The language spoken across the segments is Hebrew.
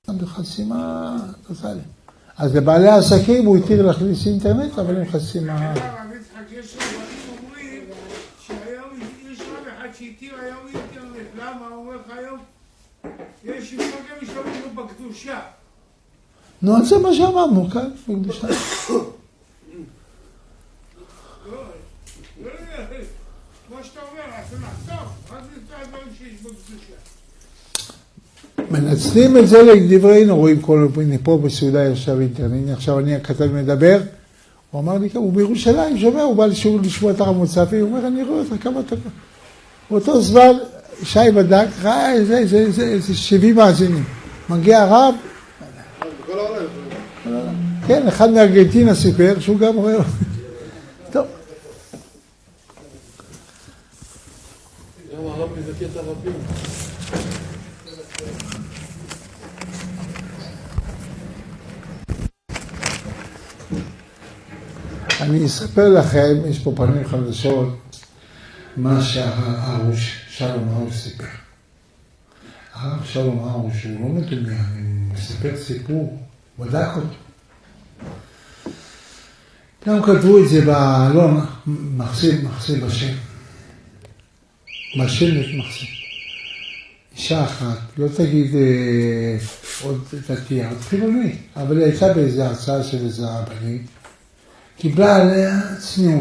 בחסימה טוטלית. אז לבעלי העסקים הוא התיר להכניס אינטרנט, אבל הם חסימה... יש רבנים אומרים שהיום יש רב אחד שהתיר היום אינטרנט. למה? הוא אומר לך היום, יש גם משתמשים בקדושה. נו, זה מה שאמרנו כאן, בקדושה. כמו שאתה אומר, אתה נחתוך, אז זה הדברים שיש בקדושה. מנצלים את זה לדברינו, רואים כל מיני פה בסעודה יושב אינטרנט. עכשיו אני הכתב מדבר, הוא אמר לי, הוא בירושלים, שומע, הוא בא לשיעור לשמוע את הרב מוצפי, הוא אומר, אני רואה אותך כמה אתה... באותו זמן, שי בדק, ראה איזה 70 מאזינים. מגיע הרב, כן, אחד מארגנטינה סיפר, שהוא גם רואה... טוב. גם הרב מזכה את הרבים. אני אספר לכם, יש פה פנים חדשות, מה שהארוש, שלום ארוש סיפר. הרב שלום ארוש, הוא לא מדומיין, הוא מספר סיפור, הוא בדק אותו. גם כתבו את זה בעלון, מחסים בשם. בשם מחסים. אישה אחת, לא תגיד עוד דתייה, עוד חילונית, אבל היא הייתה באיזו הרצאה של איזה רבנית, קיבלה עליה צניעות.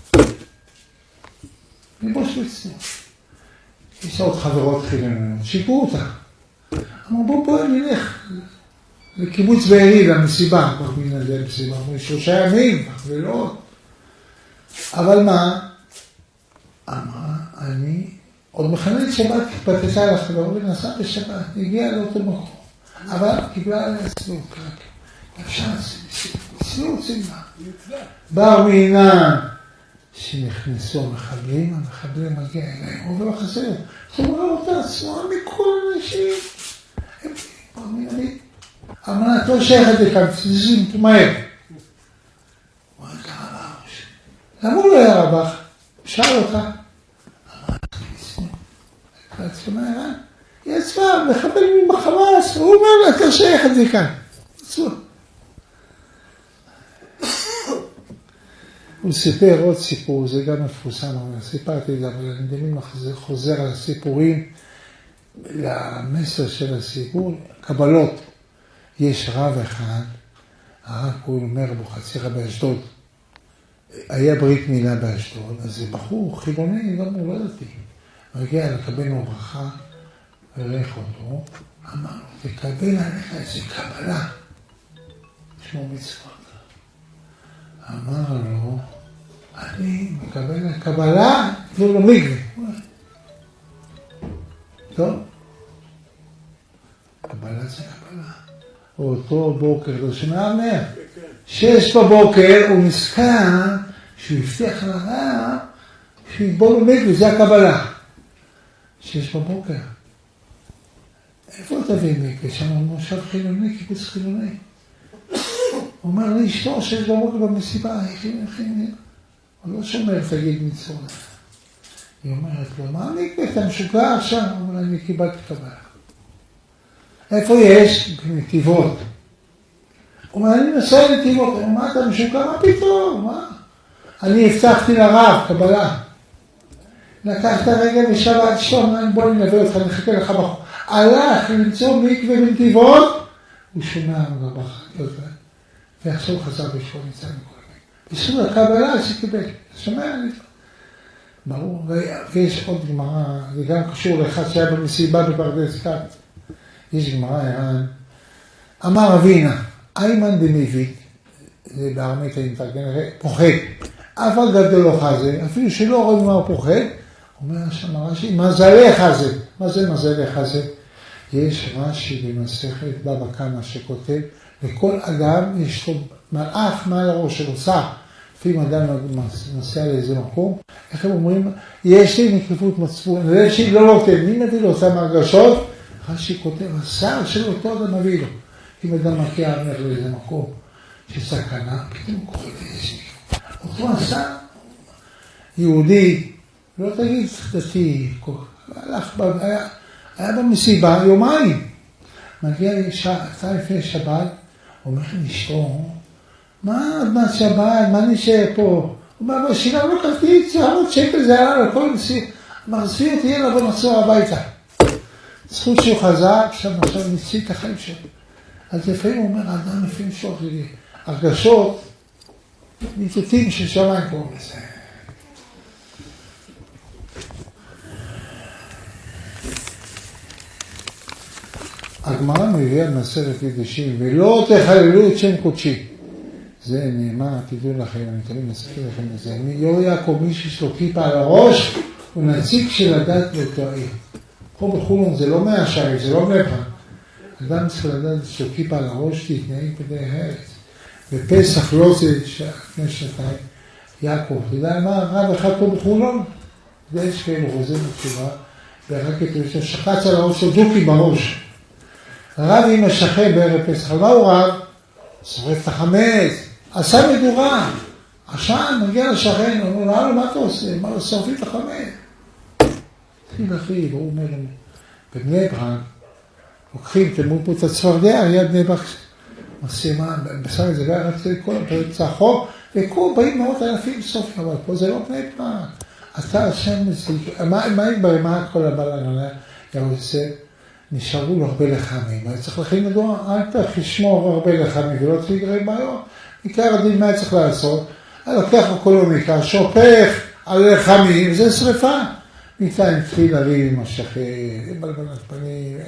מבוש בצניעות. יש עוד חברות חילוניות, שיפרו אותה. אמרו בואו נלך לקיבוץ בארי, למסיבה, כבר מן הזה למסיבה, אמרו 3 ימים, ולא עוד. אבל מה? אמרה, אני עוד מחנית שבת התפתתה על החברה ונסעה בשבת, הגיעה לאותו מקום. אבל קיבלה עליה צניעות. אפשר צניעות צניעה. בר מינן שנכנסו המחבלים, המחבלים מגיע אליהם, הוא אומר חסר, הוא אומר אותה עצמה מכל אנשים, הם פרמינית, אמנת לא שייכת לכאן, תזיזים מהר. הוא אומר כמה בראש, למה הוא לא היה רבך? שאל אותה, אמרת תזיזים, לעצמה הראה, היא עצמה, מחבל מבחמאס, הוא אומר לה, אתה שייכת לכאן, עצמה. הוא סיפר עוד סיפור, זה גם מפורסם, סיפרתי את זה, אבל אני דמיין חוזר על הסיפורים, למסר של הסיפור, קבלות. יש רב אחד, הרב הוא אומר בו חצירה באשדוד, היה ברית מילה באשדוד, אז זה בחור חילוני, לא ידעתי. הגיע לקבל לו ברכה, וריח אותו, אמר לו, תקבל עליך איזה קבלה, שמו מצוות. אמר לו, אני מקבל הקבלה, תנו לו מקווה. טוב, קבלה זה קבלה. אותו בוקר, לא שומע אומר, 6 בבוקר הוא נזכר שהוא הבטיח לרב, שהוא יבוא לו מקווה, זה הקבלה. 6 בבוקר. איפה תביא מקווה? שם מושב חילוני, קיבוץ חילוני. הוא אומר לי, אשתו 6 בבוקר במסיבה, הוא לא שומר, תגיד מצוות. היא אומרת לו, מה מקווה, אתה משוגע עכשיו? הוא אומר, אני קיבלתי קבלה. איפה יש? נתיבות. הוא אומר, אני נוסע לנתיבות. הוא אומר, מה אתה משוגע? מה פתאום? מה? אני הבטחתי לרב, קבלה. לקחת רגע בשבת, בוא נלווה אותך, נחכה לך בחור. הלך למצוא מקווה בנתיבות, הוא שומע רבך, ועכשיו חזר בשבוע נמצא מכל מיני. בסוד הקבלה שקיבל, שומע לי. ברור, ויש עוד גמרא, זה גם קשור לאחד שהיה במסיבה בפרדס כץ. יש גמרא, אמר אבינה, איימן דמיבי, זה בארמית האינטרגן, פוחד. אבל גדול לא חזה, אפילו שלא רואים מה הוא פוחד, אומר שם רש"י, מזלך זה. מה זה מזלך זה? יש רש"י במסכת בבא קמא שכותב, לכל אדם יש לו מלאך מעל הראש שלו, שר. לפעמים אדם נוסע לאיזה מקום, איך הם אומרים, יש לי נקיפות מצפון, הלב שלי לא נותן, מי מביא לו אותם הרגשות? רש"י כותב, השר של אותו אדם מביא לו. אם אדם מגיע הולך לאיזה מקום שסכנה, פתאום הוא קורא לאיזה אותו השר, יהודי, לא תגיד דתי, היה במסיבה יומיים. מגיע לי קצת לפני שבת, אומר לי אשתו, מה עד מעט שבת, מה נשאר פה? הוא אומר, שילם לו כרטיס, 400 שקל זה עלה לכל נשיא. מחזיר אותי, יאללה בוא נחזור הביתה. זכות שהוא חזק, עכשיו ניסי את החיים שלו. אז לפעמים הוא אומר, האדם לפעמים שוח לי, הרגשות, ניתותים של שמיים קוראים לזה. הגמרא מביאה במסכת קידושין, ולא תחללו את שם קודשי. זה נאמר, תדעו לכם, אני תמיד מסכים לכם את זה. יו"ר יעקב, מי שיש לו כיפה על הראש, הוא נציג של הדת באותו העיר. פה בחולון זה לא מהשערים, זה לא בני ברק. אדם צריך לדעת שיש לו כיפה על הראש, תתנהג בדרך ארץ. בפסח לא זה לפני שנתיים, יעקב, אתה יודע מה, רב אחד פה בחולון? זה יש כאלו חוזר בתשובה, ואחר כך שחץ על הראש של דוקי בראש. רב עם השכן בערב פסח, מה הוא רב? שורף את החמץ, עשה מדורה. עכשיו מגיע לשכן, הוא אומר, הלו, מה אתה עושה? מה, שורפים את החמץ? אחי, והוא אומר, בבני ברק, לוקחים, תלמוד פה את הצפרדע, ליד בני ברק, משימה, בסדר, זה היה רצה כל הפרץ החוק, וכל באים מאות אלפים סופים, אבל פה זה לא בני ברק. אתה השם מזיק, מה יתברר, מה כל הבלן היה עושה? נשארו לו הרבה לחמים, היה צריך להכין מדוע, אל תשמור הרבה לחמים, ולא צריך לגרם בעיות. עיקר הדין, מה צריך לעשות? לוקח אקונומיקה, שופך על לחמים, זה שריפה. ניתן התחיל לריב עם השכן, עם בלבלת פנים.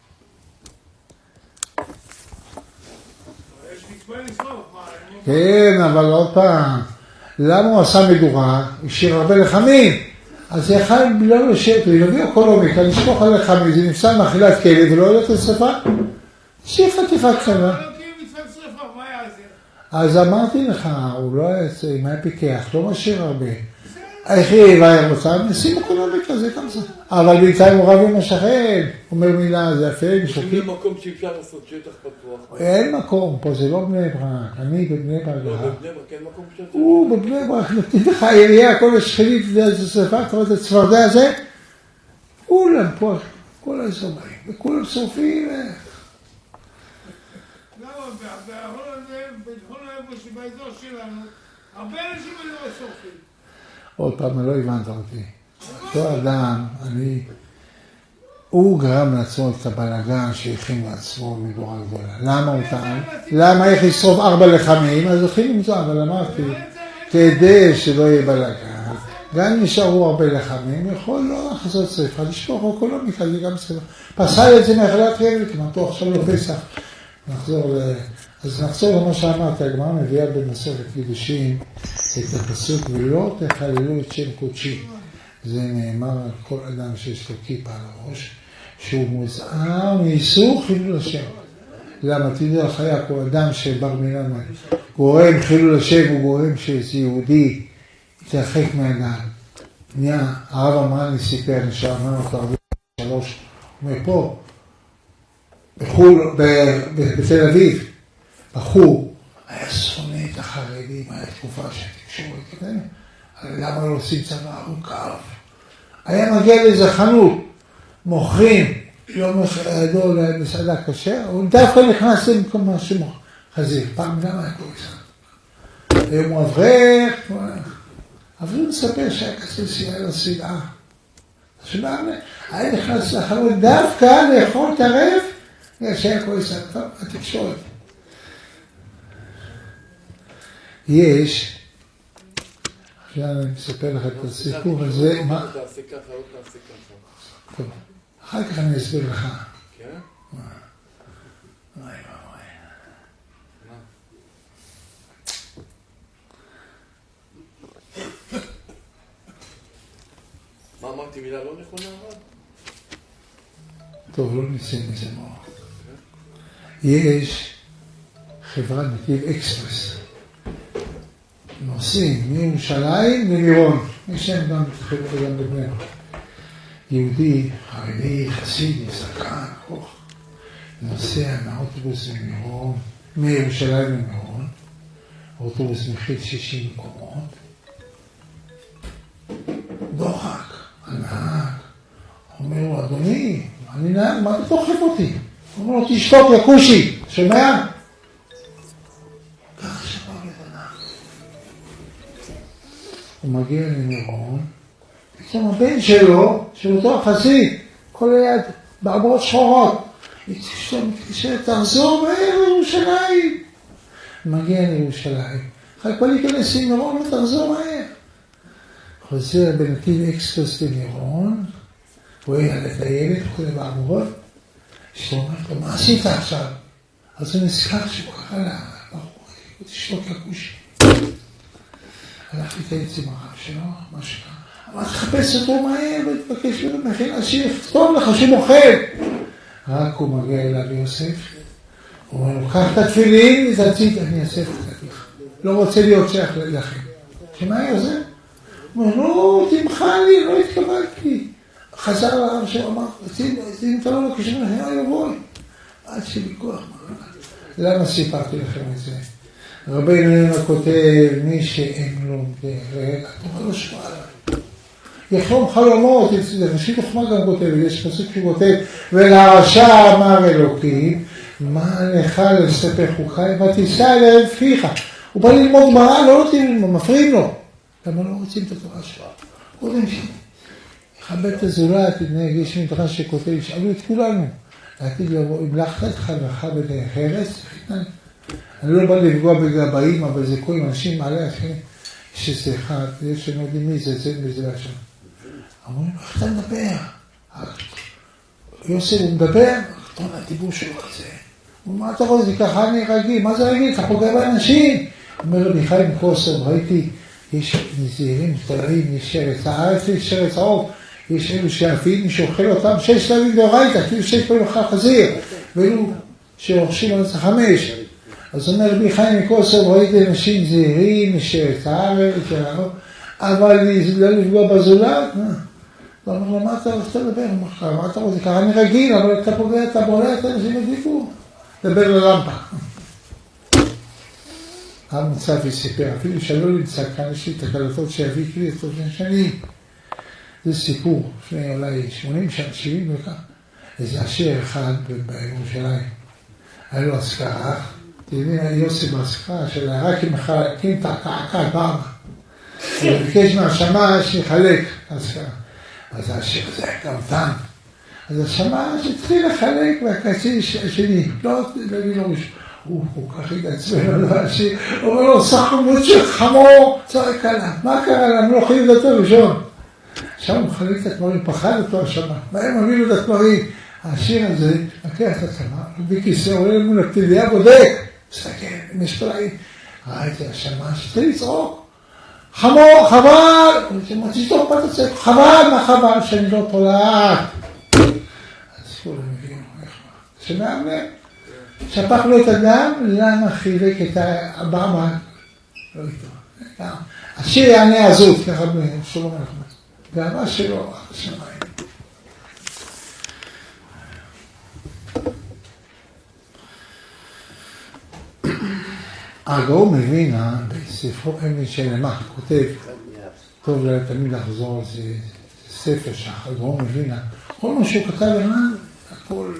כן, אבל עוד פעם, למה הוא עשה מדורה? השאיר הרבה לחמים. אז זה יכל לא לשבת, להביא אקונומיקה, לשפוך על לחמים, זה נפסל מאכילת כלב ולא הולך לשרפה. שיהיה חטיפה קטנה. אז אמרתי לך, הוא לא היה יצא, אם היה פיקח, לא משאיר הרבה. היחיד היה רוצה, נשים אקונומיקה, זה גם זה. אבל בינתיים הוא רב עם השכן, אומר מילה, זה יפה, משקים. אין מקום שאפשר לעשות שטח פתוח. אין מקום, פה זה לא בני ברק, אני בבני ברק. לא, בבני ברק אין מקום שאתה... הוא בבני ברק, נותנים לך עירייה, כל השכנית, זה שרפה, אתה רואה את הצפרדע הזה? כולם פה, כל האזור באים, וכולם שורפים. באזור שלנו, הרבה אנשים לא שורפים. עוד פעם, לא הבנת אותי. אותו אדם, הוא גרם לעצמו את הבלגן שהכין לעצמו מדורה גדולה. למה הוא טען? למה איך לשרוף 4 לחמים? אז הכין עם זה, אבל אמרתי, כדי שלא יהיה בלגן, גם אם נשארו הרבה לחמים, יכול לא לחזות שריפה, לשפוך אקונומיקה, זה גם שריפה. פסל את זה מאכילת רגל, כמעט עכשיו לא פסח. אז נחזור למה שאמרת, הגמרא מביאה במסכת קידושין את הפסוק ולא תחללו את שם קודשי. זה נאמר על כל אדם שיש לו כיפה על הראש, שהוא מוזהר מאיסור חילול השם. למה תדעו לך היה כל אדם שבר מילה גורם חילול השם הוא גורם שזה יהודי יתרחק מהדת. הרב אמרני סיפר, שאמרנו אותו 43, הוא אומר פה, בתל אביב, בחור, היה שונא את החרדים, היה תקופה שהתקשורת, למה לא עושים צבא ארוכה? היה מגיע לאיזה חנות, מוכרים, יום ידעו למסעדה כשר, הוא דווקא נכנס למקום משהו חזיר, פעם גם היה כזה. היום הוא אברך, אבל הוא מספר שהיה כזה סיעה לסיעה. היה נכנס לחנות דווקא לאכול את הרב, שהיה כועס, התקשורת. יש, עכשיו אני מספר לך את הסיפור הזה, מה? תעשה ככה, לא תעשה ככה. טוב, אחר כך אני אסביר לך. כן? וואי. מה אמרתי, מילה לא נכונה? טוב, לא נצא מזה מאוד. יש חברת נתיב אקספרס. נוסעים מירושלים למירון. יש להם גם חברה גם בבני ברק. יהודי, חרדי, חסידי, זקן, ארוך. נוסע מהאוטובוס למירון, מירושלים למירון. האוטובוס מכיל 60 מקומות. דוחק, הנהג. אומר לו, אדוני, אני נהג, מה אתה דוחף אותי? הוא אומר לו, תשתוק יקושי, שומע? ככה שבר לבנה. הוא מגיע למירון, פתאום הבן שלו, של אותו החסיד, כל היד, בעברות שחורות, מתקשר, תחזור מהר לירושלים. מגיע לירושלים. אחר כבר להיכנס עם מירון ותחזור מהר. חוזר בנתיב אקספרס למירון, רואה את הילד, חוזר בעבורות, שאומרת לו, מה עשית עכשיו? אז הוא נזכר שהוא קרא לה, תשתוק יקושי. הלך להתייעץ עם הרב שלו, מה שקרה. אבל תחפש אותו מהר ותבקש לו מכין עשיר, טוב לך שמוכל. רק הוא מגיע אליו יוסף, הוא אומר לו, קח את התפילין, תציץ, אני אעשה את לך. לא רוצה להיות שייך לכם. שמהר זה? הוא אומר, לא, תמחה לי, לא התקבלתי. חזר לרב שלו, אמר, אם אתה לא מבקש לכם, אוי אבוי. עד שבכוח מראה. למה סיפרתי לכם את זה? רבינו יונה כותב, מי שאין לו דרך, התורה לא שומעה עליו. יחלום חלומות, זה ראשית החוכמה גם כותב, יש פסוק שהוא כותב, ולרשע אמר אלוקים, מה לך לספר חוקיי, ותישא אליהם פיך. הוא בא ללמוד גמרא, לא נותנים, מפריעים לו. למה לא רוצים את התורה שלו? קודם יכבד את הזולת, יש מדרש שכותב, ישאלו את כולנו, לעתיד לבוא, אם לך חלך בדרך ארץ, אני לא בא לפגוע בגבאים, אבל זה כל אנשים מעלה אחרי, שזה אחד, יש שלא יודעים מי זה, זה לשם. אמרו, איך אתה מדבר? יוסף, הוא מדבר, תראה, הדיבור שלו כזה. הוא אומר, מה אתה רואה, זה ככה אני רגיל, מה זה רגיל? אתה פוגע באנשים. הוא אומר לו, מיכאל קוסם, ראיתי, יש נזירים, תלעים, יש שרץ הארץ, יש שרץ העוף, יש אלו שאפים, מי שאוכל אותם 6 פעמים דאורייתא, כאילו 6 פעמים אוכל חזיר, ואלו שרוכשים על זה 5. אז אומר רבי חיים מקוסם, ראיתי אנשים זהירים, משרת הארץ, אבל לא לפגוע בזולת. הוא אומר לו, מה אתה רוצה לדבר? מה אתה רוצה? ככה אני רגיל, אבל אתה פוגע, אתה בולע, אתה אנשים ידליפו. דבר ללמפה. המוצפי סיפר, אפילו שלא נמצא כאן, יש לי את הקלטות שהביא לי את אותם שנים. זה סיפור, לפני אולי 80 שנה, 70 וכך. איזה עשיר אחד בירושלים. היה לו השכרה. תראי, יוסי בהשכרה שלה, רק אם מחלקים את הקעקע באמה. הוא ביקש מהשמש לחלק את ההשכרה. אז השיר הזה היה קמטן. אז השמש התחיל לחלק והקציש השני. לא, לא ראשון. הוא כך התעצבן, הוא אומר לו, סחמות של חמור, צועק עליו. מה קרה לה? הם לא יכולים לדעת ראשון. עכשיו הוא מחלק את התמרים, פחד אותו השמש. מה הם הבינו את התמרים? השיר הזה, לקח את התמר, בכיסא, עולה למול הפתיליה, בודק. מסתכל, משפלאי. ראיתי השמש, התחיל לצעוק. חמור, חבל! תשתוק מה אתה צועק, חבל, מה חבל שאני לא תולעת. אז כולם מבינו, איך מה? שמאמר. שפך לו את הדם, למה חילק את הבמה? לא איתו. השיר יענה הזאת, ככה בשלום הנחמד. והמה שלו, השמיים. הגאון מווילנה, בספרו אבן שלמה, כותב, טוב תמיד לחזור על זה, ספר שהגאון מווילנה, כל מה שהוא כתב למען, הכל,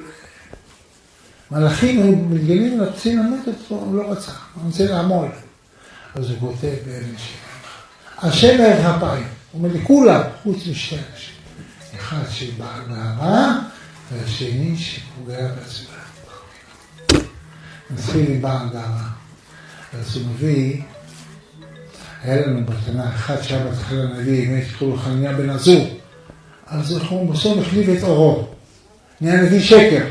מלאכים מתגלים לפצין המתת, הוא לא רצה, הוא רוצה לעמול. אז הוא כותב באבן שלמה. השם ערך הפיים, הוא אומר לכולם, חוץ משתי אנשים. אחד שבא גאווה, והשני שפוגע בעצמם. נתחיל עם בעל גאווה. אז הוא מביא, היה לנו בתנה אחת שהיה בתחיל הנביא, אם הייתי קורא חניה בן עזור. אז הוא בסוף החליף את אורו. נהיה נביא שקר.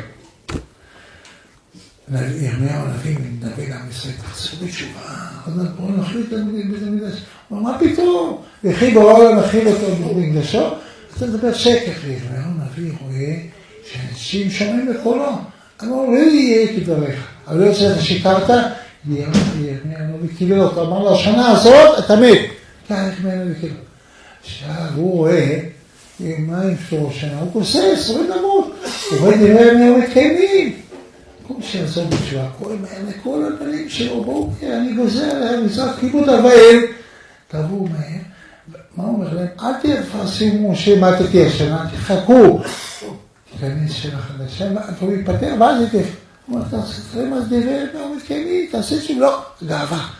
ירמיהו הנביא מדבר לעם ישראל, תחזרו בתשובה. אז בואו נחליט בית המקדש. הוא אומר, מה פתאום? וכי בעולם הכיל אותו במקדשו? אתה מדבר שקר. ירמיהו הנביא רואה שאנשים שומעים בקולו. אמרו, לא יהיה כדבריך. אבל לא יוצא, אתה שיקרת? ירמיהו הנביא קיבל אותו. אמר לו, השנה הזאת אתה מת. ירמיהו הנביא קיבל. עכשיו הוא רואה, מה עם שלו שנה? הוא כוסס, רואה למות. הוא רואה דברי ירמיהו מתקיימים. כמו שיעזור בתשובה, כל הבנים שלו, בואו, אני גוזר עליהם, מזרח כיבוד אבאל, תבואו מהר, מה הוא אומר להם? אל תפרסמו שמתתי השנה, תחכו, תיכנס שאלה חדשה, והוא מתפטר, ואז היא תפ... הוא אומר, תעשה מה זה דברת, הוא אומר, כן, תעשה שם, לא, גאווה.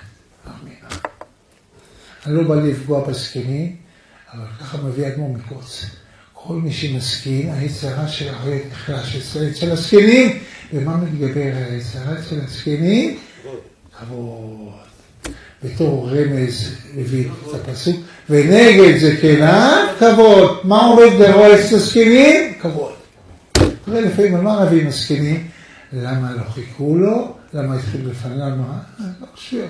אני לא בא לפגוע בזקנים, אבל ככה מביא אדמו"ר מקוץ. כל מי שמסכים, היצרה של הרי נחלש אצל הזקנים, ומה מתגבר היצרה אצל הזקנים? כבוד. בתור רמז הביא את הפסוק, ונגד זה כנען, כבוד. מה עומד ברוע אצל הזקנים? כבוד. תראה לפעמים על מה רבים הזקנים? למה לא חיכו לו? למה התחיל לפניו? לא חשוב.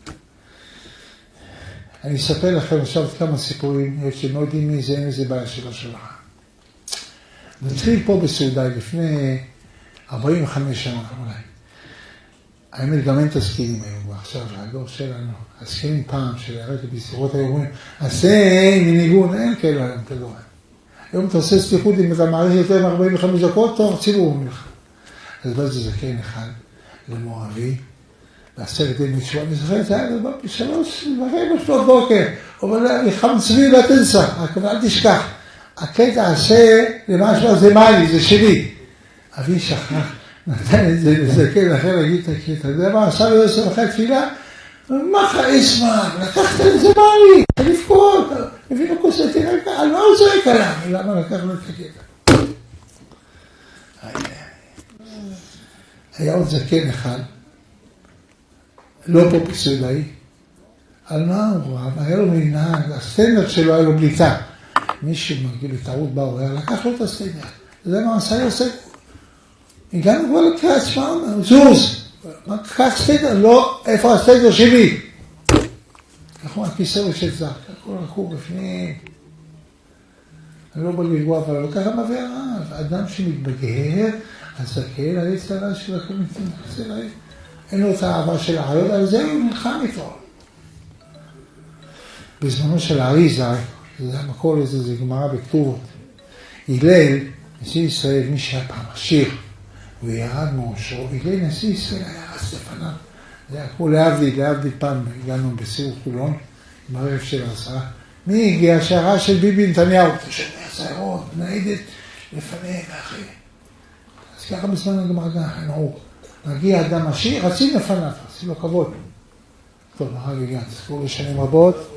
אני אספר לכם עכשיו כמה סיפורים, שלא יודעים מי זה, אין איזה בעיה שלא שלך. נתחיל פה בסעודאי לפני 45 שנה אולי. האמת גם אין את הזקנים היום, עכשיו הדור שלנו, הזקנים פעם שהרגע בסירות היו אומרים, עשה מניגון, אין כאלה היום, אתה לא רואה. היום אתה עושה סליחות אם אתה מעריך יותר מ-45 דקות, טוב, ציבור ממך. אז בא זה זקן אחד למואבי, בעשרת ימים שבוע, אני זוכר את זה היה דבר בשלוש בוקר, אבל חמצבי לתנסה, אל תשכח, הקטע עשה למשהו זה מעלי, זה שלי. אבי שכח, נתן את זה לזקן אחר להגיד את הקטע, זה מה עשה לו 10 אחרי תפילה, מה חסמה, לקחת את זה מעלי, אתה לפקוד, מביא לו כוס לתינקה, על מה הוא זורק עליו? למה לקח לו את הקטע? היה עוד זקן אחד, לא פה בסעודאי, על מה הוא רב? היה לו מנהג, הסטנדרט שלו היה לו בליטה. מישהו מרגיל לטעות בה, הוא היה לקח לו את הסטנדרט. זה מה עשה לי הסטנדרט. הגענו כבר לקראת שמעון, זוז, קח סטנדרט, לא, איפה הסטנדרט שלי? ככה הכיסא של זר, ככה לקחו בפנים. אני לא בא לגוע, אבל לא ככה מביא הרב. אדם שמתבגר, הזקן, היצרה של הקומנטים, אין לו את האהבה של החיות, אבל זה הוא נלחם איתו. בזמנו של האריזה, זה המקור לזה, זה גמרא בכתובות. הלל, נשיא ישראל, מי שהיה פעם עשיר, הוא ירד מאושרו, הלל נשיא ישראל היה רץ לפניו. זה היה כמו להבדיל פעם, הגענו בסיור חולון, בערב של העשרה. מי הגיע? השערה של ביבי נתניהו, תשמע הסיירות, נעידת, לפני ואחרי. אז ככה בזמן הגמרא נעור. מגיע אדם עשיר, רצים לפניו, עשי לו כבוד. טוב, הרב הגעת, תזכור לשנים רבות.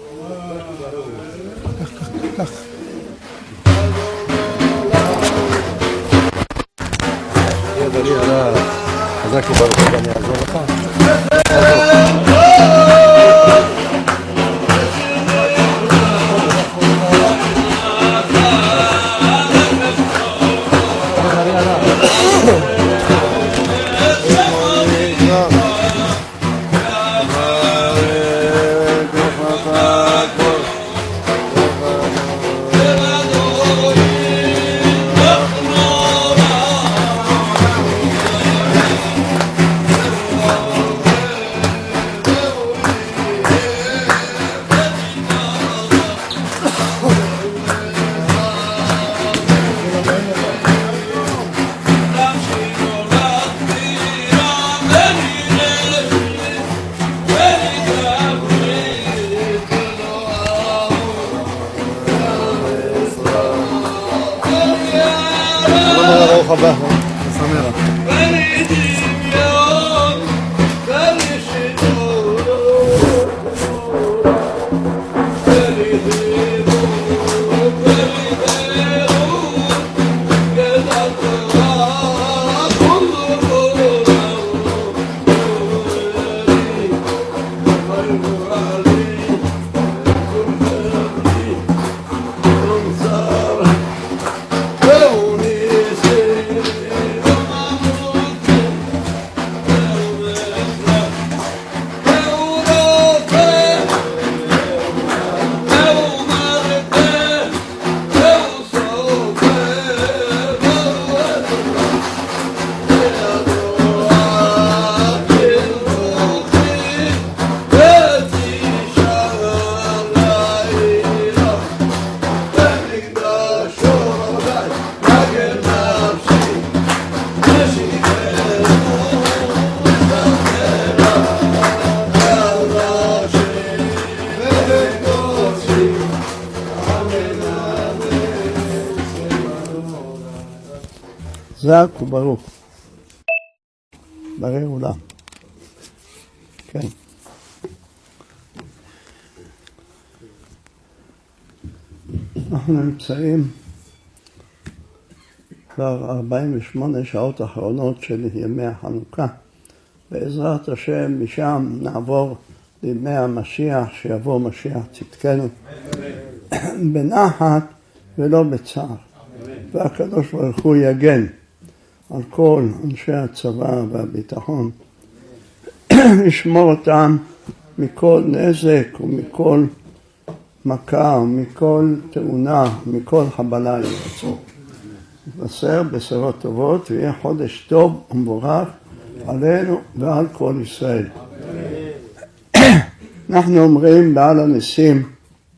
כך. חזק וברוך אני אעזור לך. חזק וברוך. בריא עולם. כן. אנחנו נמצאים כבר 48 שעות האחרונות של ימי החנוכה. בעזרת השם משם נעבור לימי המשיח, שיבוא משיח צדקנו. בנחת ולא בצער. והקדוש ברוך הוא יגן על כל אנשי הצבא והביטחון, ישמור אותם מכל נזק ומכל מכה ומכל תאונה ומכל חבלה ירצו. נבשר בשורות טובות ויהיה חודש טוב ומבורך עלינו ועל כל ישראל. אנחנו אומרים בעל הניסים,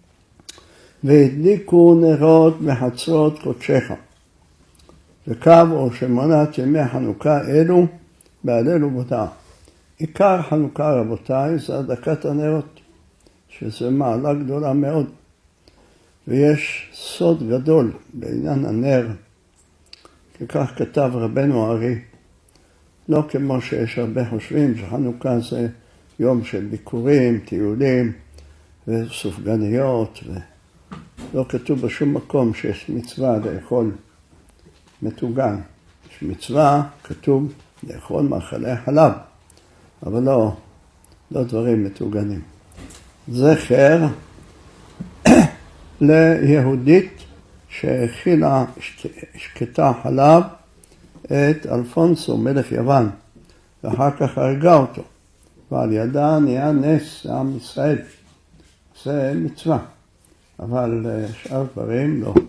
והדליקו נרות בחצרות קודשך, וקבעו שמונת ימי חנוכה אלו בהלל ובהודאה. עיקר חנוכה רבותיי זה הדלקת הנרות, שזה מעלה גדולה מאוד, ויש סוד גדול בעניין הנר, כי כך כתב רבנו הארי. לא כמו שיש הרבה חושבים שחנוכה זה יום של ביקורים, טיולים וסופגניות, ולא כתוב בשום מקום שיש מצווה לאכול מטוגן. יש מצווה, כתוב לאכול מאכלי חלב, אבל לא דברים מטוגנים. זכר ליהודית שהאכילה, שקטה חלב את אלפונסו מלך יוון, ואחר כך הרגה אותו, ועל ידה נהיה נס לעם ישראל. זה מצווה, אבל שאר דברים לא.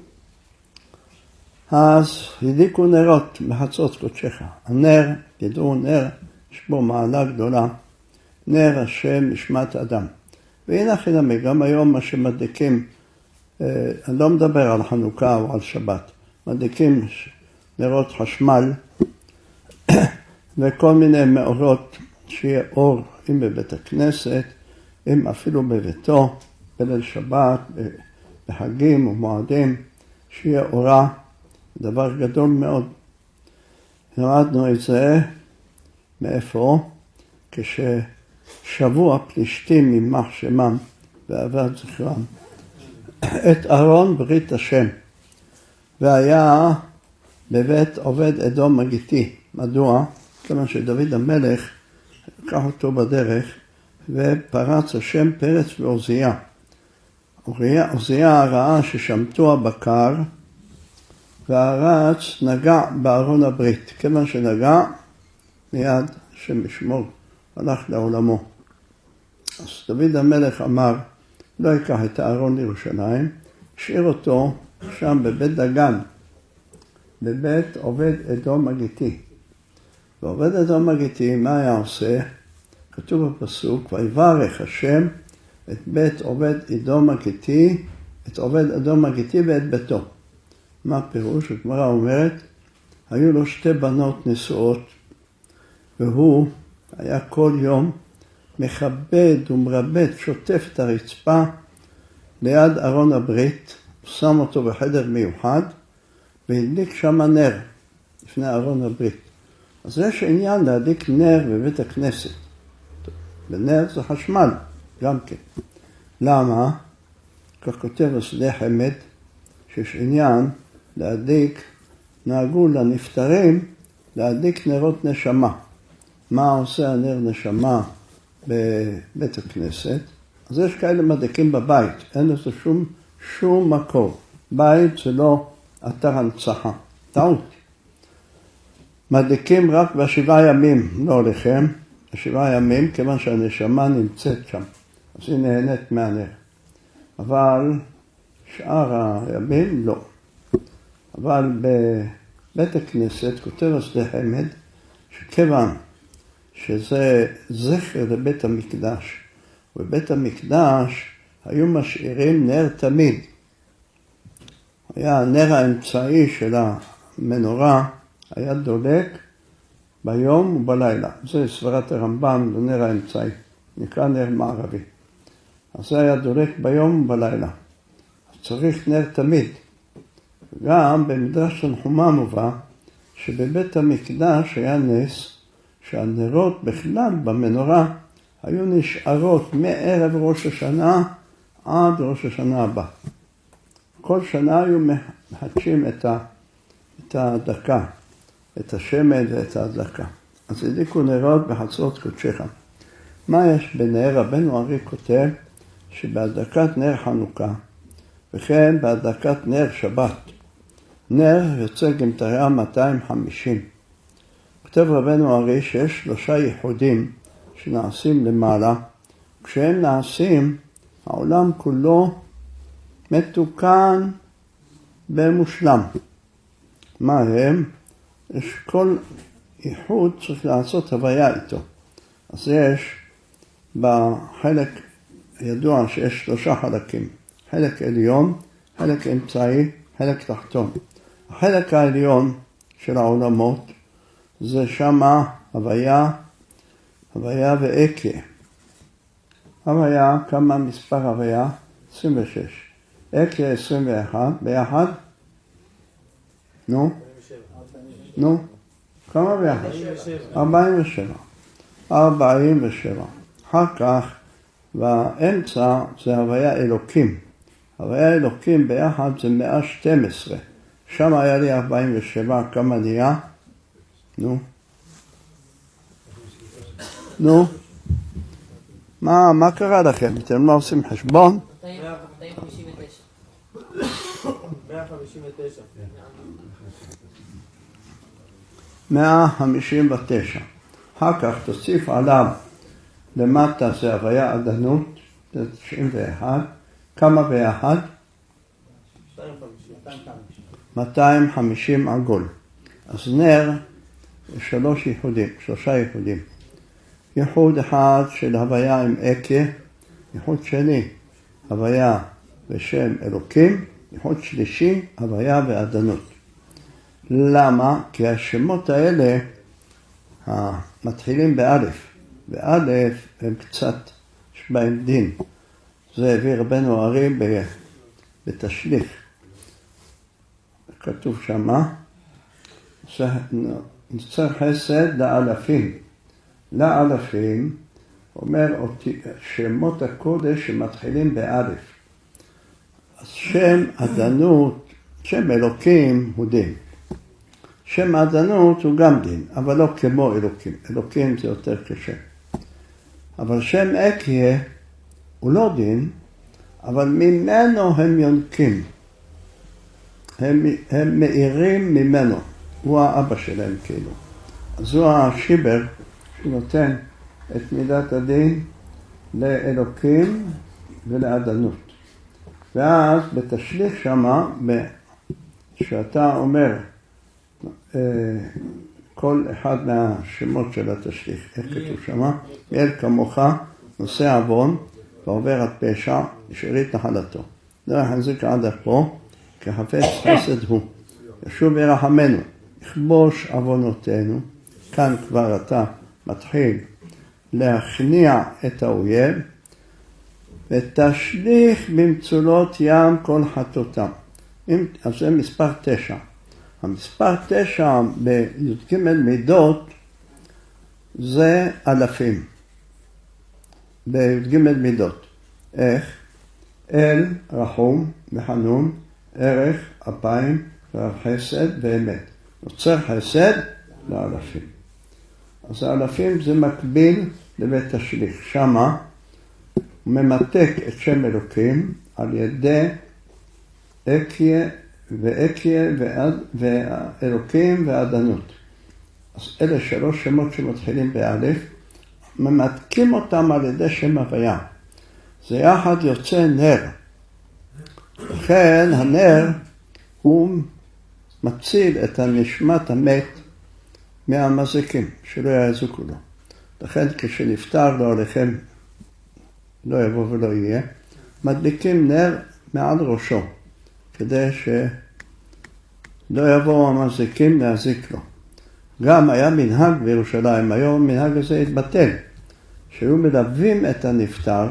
אז הדליקו נרות בחצרות קודשך. הנר, ידעו נר, יש בו מעלה גדולה, נר השם נשמת אדם. והנה חינמי, גם היום מה שמדליקים, אני לא מדבר על חנוכה או על שבת, מדליקים נרות חשמל וכל מיני מאורות, שיהיה אור, אם בבית הכנסת, אם אפילו בביתו, בליל שבת, בחגים ומועדים, שיהיה אורה, דבר גדול מאוד. למדנו את זה מאיפה? כששבוע פלישתים יימח שמם ואבד זכרם את ארון ברית השם, והיה בבית עובד אדום הגיתי. מדוע? כיוון שדוד המלך לקח אותו בדרך ופרץ השם פרץ ועוזיה. עוזיה ראה ששמטו הבקר, והרץ נגע בארון הברית. כיוון שנגע, מיד השם ישמור, הלך לעולמו. אז דוד המלך אמר, לא ייקח את הארון לירושלים, השאיר אותו שם בבית דגן, בבית עובד אדום הגיתי. ועובד אדום הגיתי, מה היה עושה? כתוב בפסוק, ויברך השם את בית עובד אדום הגיתי, את עובד אדום הגיתי ואת ביתו. מה הפירוש? הגמרא אומרת, היו לו שתי בנות נשואות, והוא היה כל יום מכבד ומרבט, שוטף את הרצפה ליד ארון הברית, שם אותו בחדר מיוחד, והדליק שם נר לפני ארון הברית. אז יש עניין להדליק נר בבית הכנסת. ונר זה חשמל, גם כן. למה? כך כותב השדה חמד, שיש עניין להדליק, נהגו לנפטרים, להדליק נרות נשמה. מה עושה הנר נשמה בבית הכנסת? אז יש כאלה מדליקים בבית, אין לזה שום מקור. בית זה לא אתר הנצחה, טעות. מדליקים רק בשבעה ימים, לא עליכם, בשבעה ימים, כיוון שהנשמה נמצאת שם, אז היא נהנית מהנר. אבל שאר הימים לא. אבל בבית הכנסת כותב השדה חמד, שכיוון שזה זכר לבית המקדש, ובבית המקדש היו משאירים נר תמיד. היה הנר האמצעי של המנורה, היה דולק ביום ובלילה. זה סברת הרמב"ם, זה נר האמצעי, נקרא נר מערבי. אז זה היה דולק ביום ובלילה. אז צריך נר תמיד. גם במדרש תנחומא מובא, שבבית המקדש היה נס שהנרות בכלל במנורה היו נשארות מערב ראש השנה עד ראש השנה הבא. כל שנה היו מחדשים את ההדלקה, את השמן ואת ההדלקה. אז הדליקו נרות בחצרות קודשך. מה יש בנר? רבנו ארי כותב שבהדלקת נר חנוכה, וכן בהדלקת נר שבת, נר יוצא גמטריה 250. כותב רבנו ארי שיש 3 ייחודים שנעשים למעלה, כשהם נעשים העולם כולו מתוקן במושלם. מה הם? יש כל ייחוד צריך לעשות הוויה איתו. אז יש בחלק ידוע שיש 3 חלקים, חלק עליון, חלק אמצעי, חלק תחתון. החלק העליון של העולמות זה שמה הוויה ואקיה. הוויה, כמה מספר הוויה? 26. אקיה 21, ביחד? נו? כמה ביחד? 47. 47. אחר כך, והאמצע זה הוויה אלוקים. הוויה אלוקים ביחד זה 112. שם היה לי 47, כמה נהיה? נו? מה קרה לכם? אתם לא עושים חשבון? 159. אחר כך תוסיף עליו למטה זה הוויה עדנות, זה 91. כמה ביחד? 250 עגול. אז נר, 3 ייחודים. ייחוד אחד של הוויה עם אקיה, ייחוד שני, הוויה ושם אלוקים, ייחוד שלישי, הוויה ועדנות. למה? כי השמות האלה מתחילים באלף, ואלף הם קצת, יש בהם דין. זה הביא רבנו ארי בתשליך. כתוב שמה, נוצר חסד לאלפים. לאלפים, אומר שמות הקודש שמתחילים באלף. אז שם עדנות, שם אלוקים הוא דין. שם עדנות הוא גם דין, אבל לא כמו אלוקים. אלוקים זה יותר קשה. אבל שם אקיה הוא לא דין, אבל ממנו הם יונקים. הם מאירים ממנו. הוא האבא שלהם כאילו. אז הוא השיבר שנותן את מידת הדין לאלוקים ולעדנות. ואז בתשליך שמה, שאתה אומר כל אחד מהשמות של התשליך, איך כתוב שמה? אל כמוך נושא עוון ועובר עד פשע, ישארית נחלתו. דרך הנזיק עד פה, כחפץ חסד הוא. ישוב ירחמנו, יכבוש עוונותינו. כאן כבר אתה מתחיל להכניע את האויב, ותשליך במצולות ים כל חטאותם. אז זה מספר 9. המספר 9 בי"ג מידות זה אלפים. בי"ג מידות. איך? אל, רחום וחנון, ערך, אפיים, חסד ואמת. נוצר חסד לאלפים. אז האלפים זה מקביל לבית השליך. שמה הוא ממתק את שם אלוקים על ידי אקיה ואלוקים ועדנות. אז אלה 3 שמות שמתחילים באלף, ממתקים אותם על ידי שם הוויה. זה יחד יוצא נר. לכן הנר הוא מציל את הנשמת המת מהמזיקים, שלא יעזוקו לו. לכן כשנפטר לו עליכם, לא יבוא ולא יהיה, מדליקים נר מעל ראשו, כדי שלא יבואו המזיקים להזיק לו. גם היה מנהג בירושלים, היום מנהג הזה התבטל, שהיו מלווים את הנפטר,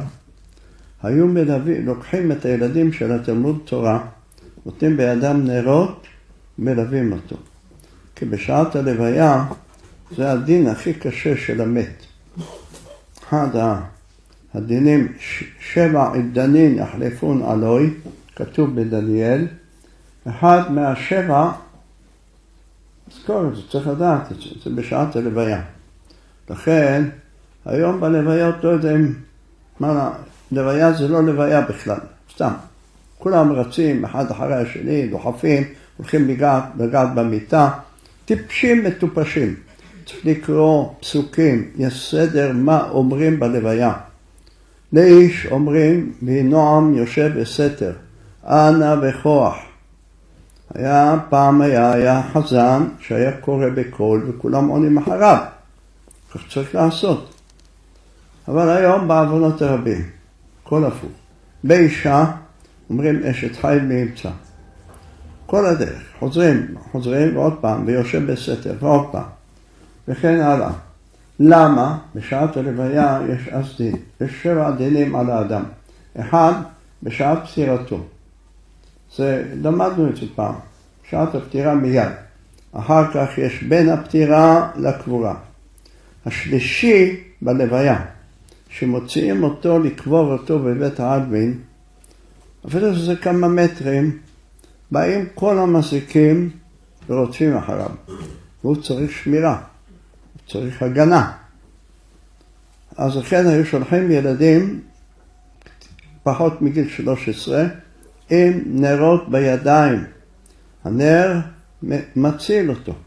לוקחים את הילדים של התלמוד תורה, נותנים בידם נרות, מלווים אותו. כי בשעת הלוויה זה הדין הכי קשה של המת. אחד הדינים, 7 עדנין יחלפון עלוי, כתוב בדניאל, אחד מה7, זכור את זה, צריך לדעת את זה, זה בשעת הלוויה. לכן, היום בלוויות לא יודעים, לוויה זה לא לוויה בכלל, סתם. כולם רצים אחד אחרי השני, דוחפים, הולכים לגעת במיטה, טיפשים מטופשים. צריך לקרוא פסוקים, יש סדר מה אומרים בלוויה. לאיש אומרים, ונועם יושב בסתר, אנא וכוח. פעם היה חזן שהיה קורא בקול וכולם עונים אחריו. כך צריך לעשות. אבל היום בעוונות הרבים, כל הפוך. באישה אומרים אשת חיל מימצא. כל הדרך, חוזרים ועוד פעם, ויושב בסתר ועוד פעם. וכן הלאה. למה? בשעת הלוויה יש אז דין. יש 7 דינים על האדם. אחד, בשעת פטירתו. למדנו את זה פעם. בשעת הפטירה מיד. אחר כך יש בין הפטירה לקבורה. השלישי בלוויה, שמוציאים אותו לקבור אותו בבית העלמין, אפילו שזה כמה מטרים, באים כל המזיקים ורודפים אחריו. והוא צריך שמירה, הוא צריך הגנה. אז לכן היו שולחים ילדים, פחות מגיל 13, עם נרות בידיים. הנר מציל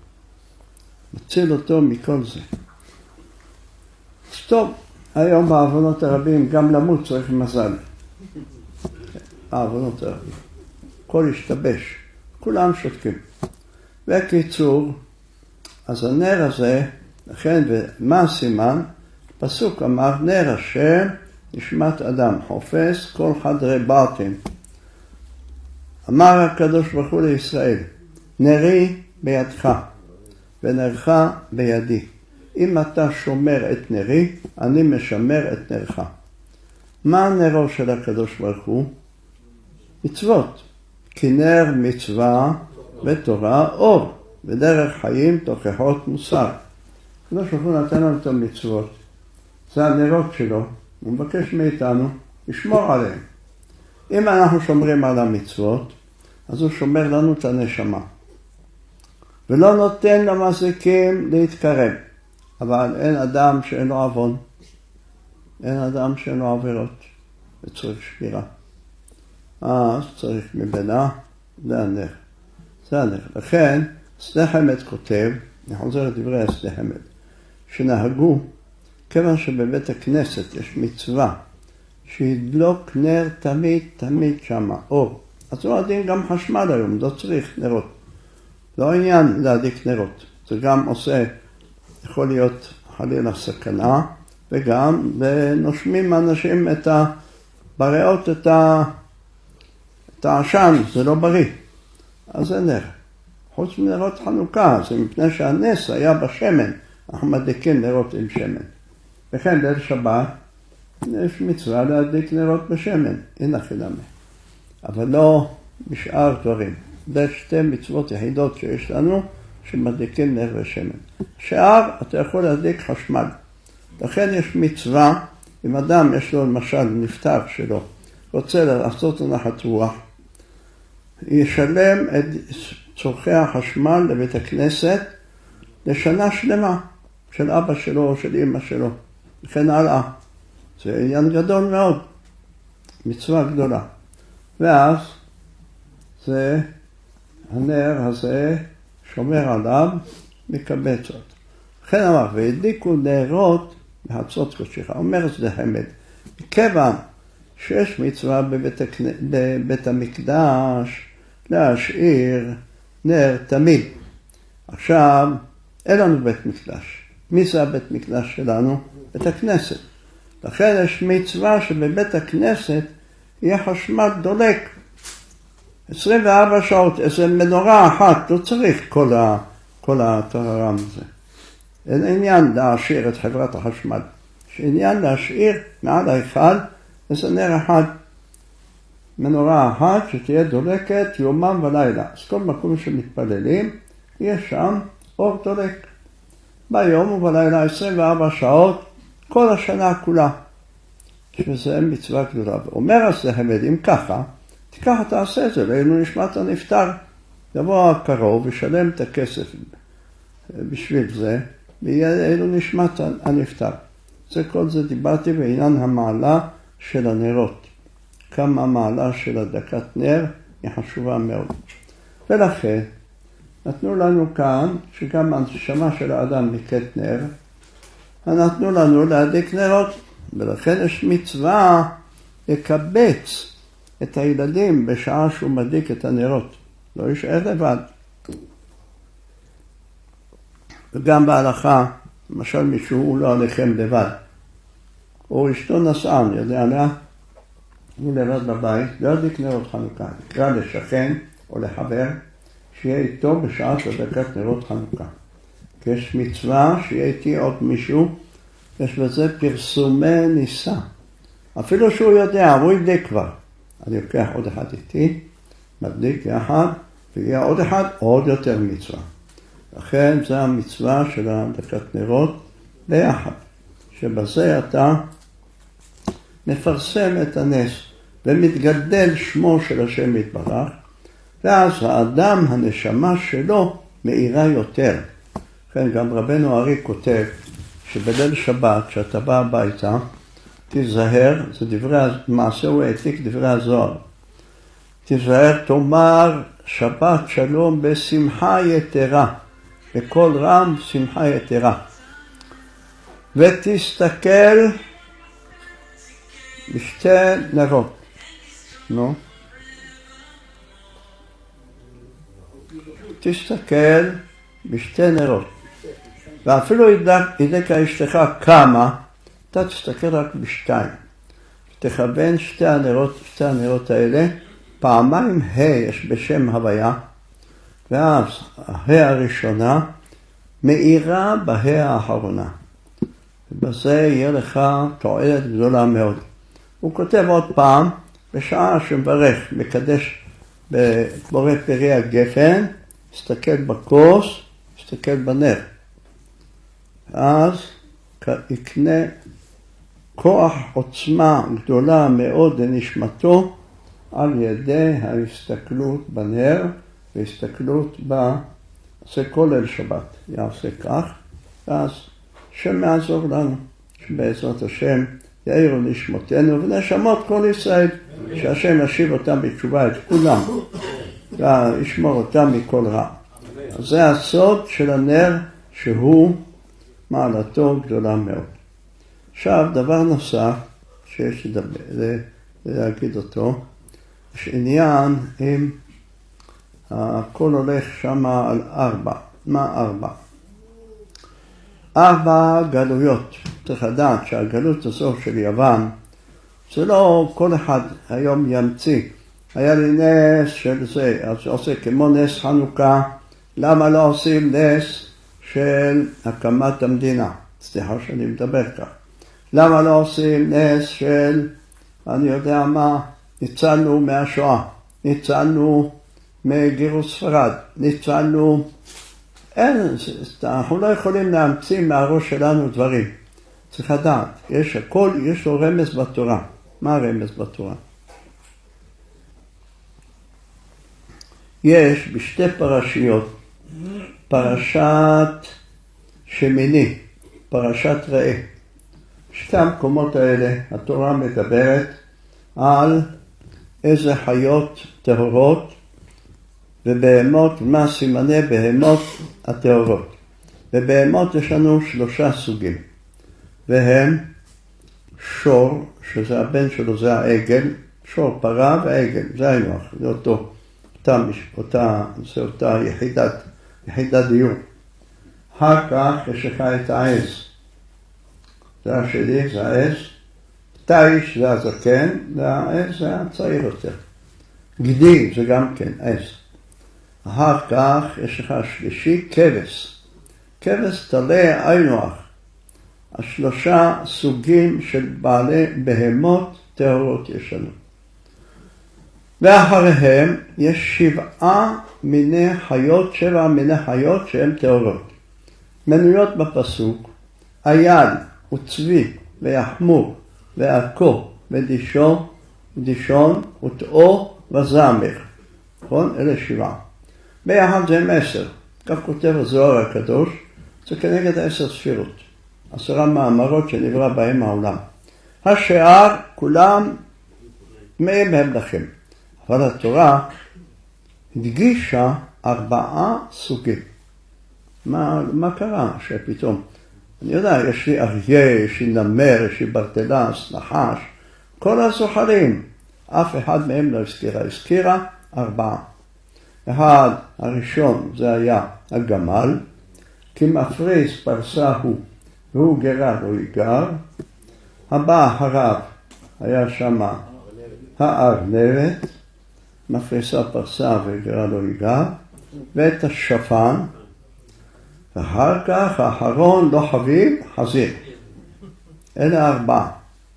אותו מכל זה. טוב, היום בעוונות הרבים, גם למות צריך מזל. העוונות הרבים. הכל השתבש, כולם שותקים. בקיצור, אז הנר הזה, לכן, ומה הסימן? פסוק אמר, נר השם נשמת אדם, חופש כל חדרי בטן. אמר הקדוש ברוך הוא לישראל, נרי בידך ונרך בידי. אם אתה שומר את נרי, אני משמר את נרך. מה נרו של הקדוש ברוך הוא? מצוות. כי נר מצווה ותורה אור, ודרך חיים תוכחות מוסר. הקדוש ברוך הוא נתן לנו את המצוות. זה הנרות שלו, הוא מבקש מאיתנו לשמור עליהם. אם אנחנו שומרים על המצוות, אז הוא שומר לנו את הנשמה. ולא נותן למזיקים להתקרב. אבל אין אדם שאין לו עוון. אין אדם שאין לו עבירות. וצריך שמירה. אז צריך מבינה, זה הנר. זה הנר. לכן, שדה חמד כותב, אני חוזר לדברי השדה חמד, שנהגו, כיוון שבבית הכנסת יש מצווה, שידלוק נר תמיד שמה, אור. אז לא עדיין גם חשמל היום, לא צריך נרות. לא עניין להדליק נרות. זה גם עושה, יכול להיות חלילה סכנה, וגם נושמים אנשים בריאות את העשן, זה לא בריא. אז זה נר. חוץ מנרות חנוכה, זה מפני שהנס היה בשמן, אנחנו מדליקים נרות עם שמן. וכן, ליל שבת, יש מצווה להדליק נרות בשמן, אין חינמי. אבל לא בשאר דברים. זה 2 מצוות יחידות שיש לנו, שמדליקים נר ושמן. שאר, אתה יכול להדליק חשמל. לכן יש מצווה, אם אדם יש לו למשל נפטר שלו, רוצה לעשות נחת רוח, ישלם את צורכי החשמל לבית הכנסת לשנה שלמה, של אבא שלו או של אמא שלו, וכן הלאה. זה עניין גדול מאוד, מצווה גדולה. ואז זה, הנר הזה שומר עליו, מקבץ אותו. לכן אמר, והדליקו נרות בחצות קודשך. אומר זה חמד. כיוון שיש מצווה בבית המקדש להשאיר נר תמיד. עכשיו, אין לנו בית מקדש. מי זה הבית מקדש שלנו? בית הכנסת. לכן יש מצווה שבבית הכנסת יהיה חשמל דולק. 24 שעות, איזו מנורה אחת, לא צריך כל הטררם הזה. אין עניין להשאיר את חברת החשמל. יש עניין להשאיר מעל ההיכל איזה נר אחד, מנורה אחת שתהיה דולקת יומם ולילה. אז כל מקום שמתפללים, יהיה שם אור דולק. ביום ובלילה 24 שעות, כל השנה כולה. שזה מצווה גדולה. ואומר הזהבד, אם ככה, תיקח תעשה את זה, לעילוי נשמת הנפטר. יבוא הקרוב וישלם את הכסף בשביל זה, ויהיה לעילוי נשמת הנפטר. זה כל זה דיברתי בעניין המעלה של הנרות. כמה המעלה של הדלקת נר היא חשובה מאוד. ולכן, נתנו לנו כאן, שגם הנשמה של האדם נקראת נר, נתנו לנו להדליק נרות. ולכן יש מצווה לקבץ את הילדים בשעה שהוא מדליק את הנרות. לא יישאר לבד. וגם בהלכה, למשל מישהו הוא לא עליכם לבד. או אשתו נסען, יודע לה, הוא לבד בבית, לא ידליק נרות חנוכה. יקרא לשכן או לחבר, שיהיה איתו בשעת הדלקת נרות חנוכה. כי יש מצווה שיהיה איתי עוד מישהו, יש בזה פרסומי ניסה. אפילו שהוא יודע, הוא ידליק כבר. אני לוקח עוד אחד איתי, מדליק יחד, ויהיה עוד אחד, עוד יותר מצווה. לכן זה המצווה של הדלקת נרות ביחד. שבזה אתה מפרסם את הנס, ומתגדל שמו של השם יתברך, ואז האדם, הנשמה שלו, מאירה יותר. לכן גם רבנו ארי כותב, שבליל שבת, כשאתה בא הביתה, תיזהר, זה דברי, מעשה הוא העתיק דברי הזוהר. תיזהר, תאמר שבת שלום בשמחה יתרה, בקול רם שמחה יתרה. ותסתכל בשתי נרות. נו? תסתכל בשתי נרות. ואפילו ידק אשתך כמה, אתה תסתכל רק בשתיים. תכוון שתי הנרות האלה, פעמיים ה' יש בשם הוויה, ואז ה' הראשונה מאירה בה' האחרונה. ובזה יהיה לך תועלת גדולה מאוד. הוא כותב עוד פעם, בשעה שמברך, מקדש בבורא פרי הגפן, תסתכל בכוס, תסתכל בנר. אז יקנה כוח עוצמה גדולה מאוד לנשמתו על ידי ההסתכלות בנר והסתכלות זה כל ליל שבת יעשה כך. ואז השם יעזור לנו, שבעזרת השם יאירו נשמותינו ונשמות כל ישראל, שהשם ישיב אותם בתשובה את כולם וישמור אותם מכל רע. אז זה הסוד של הנר שהוא מעלתו גדולה מאוד. עכשיו, דבר נוסף שיש להגיד אותו, יש עניין אם הכל הולך שם על 4. מה 4? 4 גלויות. צריך לדעת שהגלות הזו של יוון, זה לא כל אחד היום ימציא. היה לי נס של זה, אז עושה כמו נס חנוכה, למה לא עושים נס של הקמת המדינה? סליחה שאני מדבר כך. למה לא עושים נס של, אני יודע מה, ניצלנו מהשואה, ניצלנו מגירוש ספרד, ניצלנו, אין, אנחנו לא יכולים להמציא מהראש שלנו דברים. צריך לדעת, יש הכל, יש לו רמז בתורה. מה הרמז בתורה? יש בשתי פרשיות, פרשת שמיני, פרשת ראה. שתי המקומות האלה, התורה מדברת על איזה חיות טהורות ובהמות, מה סימני בהמות הטהורות. ובהמות יש לנו 3 סוגים, והם שור, שזה הבן שלו, זה העגל, שור פרה ועגל, זה היינו, זה אותה יחידת דיור. אחר כך יש לך את העז, זה השני, זה העז, תיש זה הזקן, והעז זה הצעיר יותר. גדי זה גם כן עז. אחר כך יש לך השלישי, כבש. כבש תלה עינוח. 3 סוגים של בעלי בהמות טהורות יש לנו. ואחריהם יש 7 מיני חיות, 7 מיני חיות שהן טהורות. מנויות בפסוק, אייל וצבי ויחמור ועכו ודישון ותאו וזמר. נכון? אלה 7. ביחד זה הם 10. כך כותב הזוהר הקדוש, זה כנגד 10 ספירות. 10 מאמרות שנברא בהם העולם. השאר כולם מהם הם לכם. אבל התורה הדגישה 4 סוגים. מה קרה שפתאום? אני יודע, יש לי אריה, יש לי נמר, יש לי ברטלס, נחש, כל הזוכרים. אף אחד מהם לא הזכירה. הזכירה 4. אחד, הראשון זה היה הגמל, כי מפריס פרסה הוא, והוא גרה לא יגר. הבא אחריו היה שמה הארנבת, מפריסה פרסה וגרה לא יגר, ואת השפן, ואחר כך האחרון לא חביב, חזיר. אלה 4.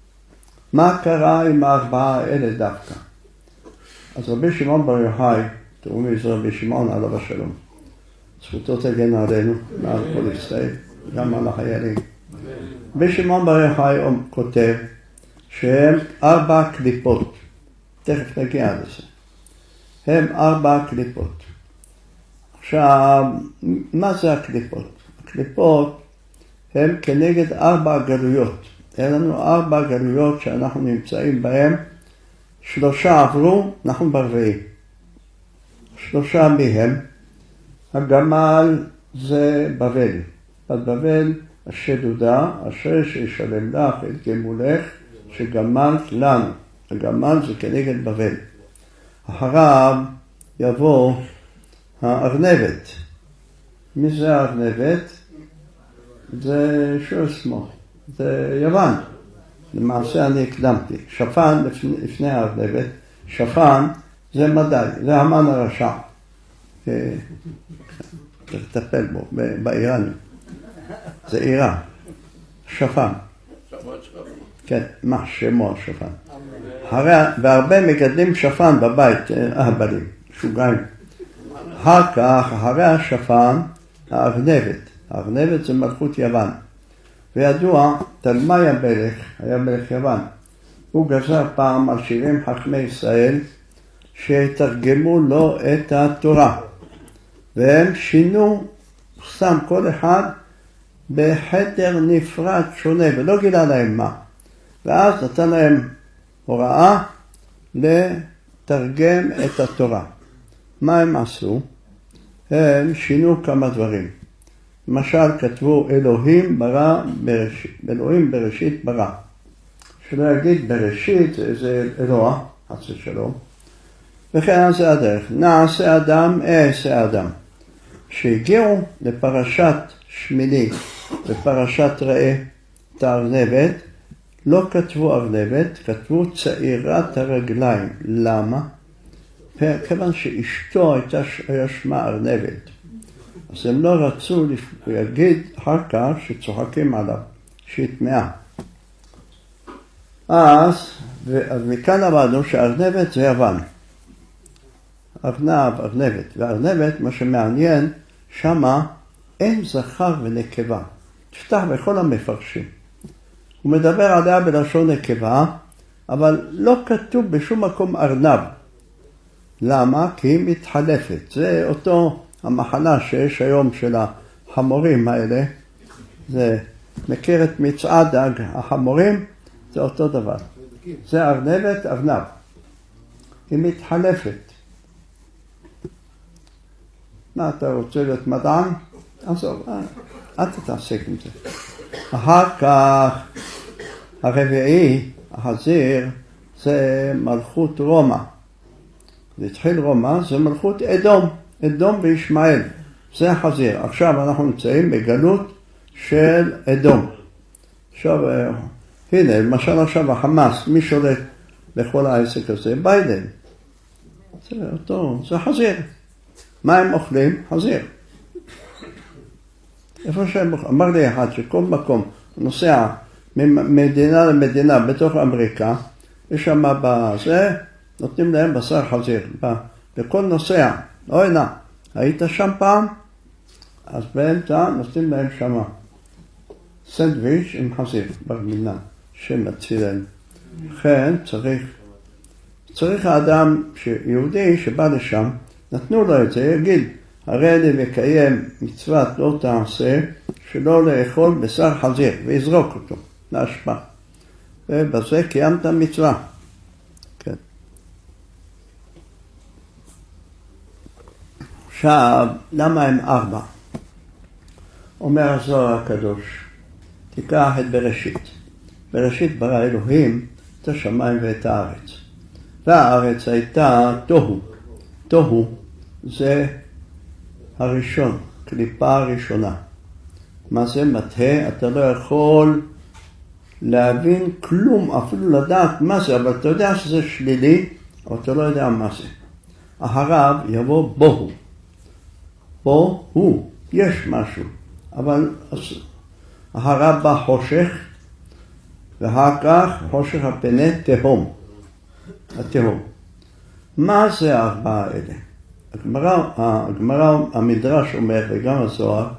מה קרה עם 4 האלה דווקא? אז רבי שמעון בר יוחאי, תראו מי זה רבי שמעון עליו השלום. זכותו תגן עלינו, מעל כל ישראל, גם על החיילים. רבי שמעון בר יוחאי כותב שהם 4 קליפות. תכף נגיע לזה. הם 4 קליפות. עכשיו, מה זה הקליפות? הקליפות הם כנגד 4 גלויות. אין לנו 4 גלויות שאנחנו נמצאים בהם. 3 עברו, אנחנו ברביעי. 3 מהם, הגמל זה בבל. בת בבל השדודה, אשר שישלם לך את גמולך, שגמלת לנו. הגמל זה כנגד בבל. אחריו יבוא הארנבת. מי זה הארנבת? זה שורסמו, זה יוון. למעשה אני הקדמתי. שפן לפני הארנבת. שפן זה מדי, זה המן הרשע. צריך לטפל בו, באיראנים. זה איראן. שפן. כן, מה שמו השפן. והרבה מגדלים שפן בבית, אהבלים, שוגעים. אחר כך, אחרי השפן, הארנבת. הארנבת זה מלכות יוון. וידוע, תלמי המלך, היה מלך יוון. הוא גזר פעם על 70 חכמי ישראל, שתרגמו לו את התורה. והם שינו, שם כל אחד בחדר נפרד שונה, ולא גילה להם מה. ואז נתן להם הוראה לתרגם את התורה. מה הם עשו? הם שינו כמה דברים. למשל כתבו אלוהים ברא בראשית, אלוהים בראשית ברא. שלא יגיד בראשית זה אלוה, חס ושלום. וכן זה הדרך. נעשה אדם, אעשה אדם. כשהגיעו לפרשת שמיני ופרשת ראה את הארנבת, לא כתבו ארנבת, כתבו צעירת הרגליים. למה? כיוון שאשתו היה שמה ארנבת. אז הם לא רצו להגיד אחר כך שצוחקים עליו, שהתמאה. אז מכאן אמרנו שארנבת זה יוון. ארנב, ארנבת. וארנבת, מה שמעניין, שמה אין זכר ונקבה. תפתח בכל המפרשים. הוא מדבר עליה בלשון נקבה, אבל לא כתוב בשום מקום ארנב. למה? כי היא מתחלפת. זה אותו המחלה שיש היום של החמורים האלה. זה מכיר את מצעד החמורים, זה אותו דבר. זה ארנבת, ארנב. היא מתחלפת. מה אתה רוצה להיות מדען? עזוב, אל תתעסק עם זה. אחר כך, הרביעי, החזיר, זה מלכות רומא. זה התחיל רומא, זה מלכות אדום. אדום וישמעאל. זה החזיר. עכשיו אנחנו נמצאים בגלות של אדום. עכשיו, הנה, למשל עכשיו החמאס, מי שולט בכל העסק הזה? ביידן. זה אותו, זה חזיר. מה הם אוכלים? חזיר. איפה שהם אוכלים? אמר לי אחד שכל מקום נוסע ממדינה למדינה בתוך אמריקה, יש שם בזה, נותנים להם בשר חזיר. לכל נוסע, לא הנה, היית שם פעם? אז באמצע נותנים להם שמה סנדוויץ' עם חזיר, ברמינן, שמצילן. לכן צריך האדם יהודי שבא לשם, נתנו לו את זה, יגיד, הרי אני מקיים מצוות לא תעשה, שלא לאכול בשר חזיר, ויזרוק אותו לאשפה. ובזה קיימת מצווה. כן. עכשיו, למה הם 4? אומר הזוהר הקדוש, תיקח את בראשית. בראשית ברא אלוהים את השמיים ואת הארץ. והארץ הייתה תוהו. תוהו זה הראשון, קליפה הראשונה. מה זה מטה? אתה לא יכול להבין כלום, אפילו לדעת מה זה, אבל אתה יודע שזה שלילי, אבל אתה לא יודע מה זה. אחריו יבוא בוהו. בוהו, יש משהו, אבל אחריו בא חושך, ואחר כך חושך הפני תהום. התהום. מה זה 4 האלה? הגמרא, המדרש אומר, וגם הזוהר,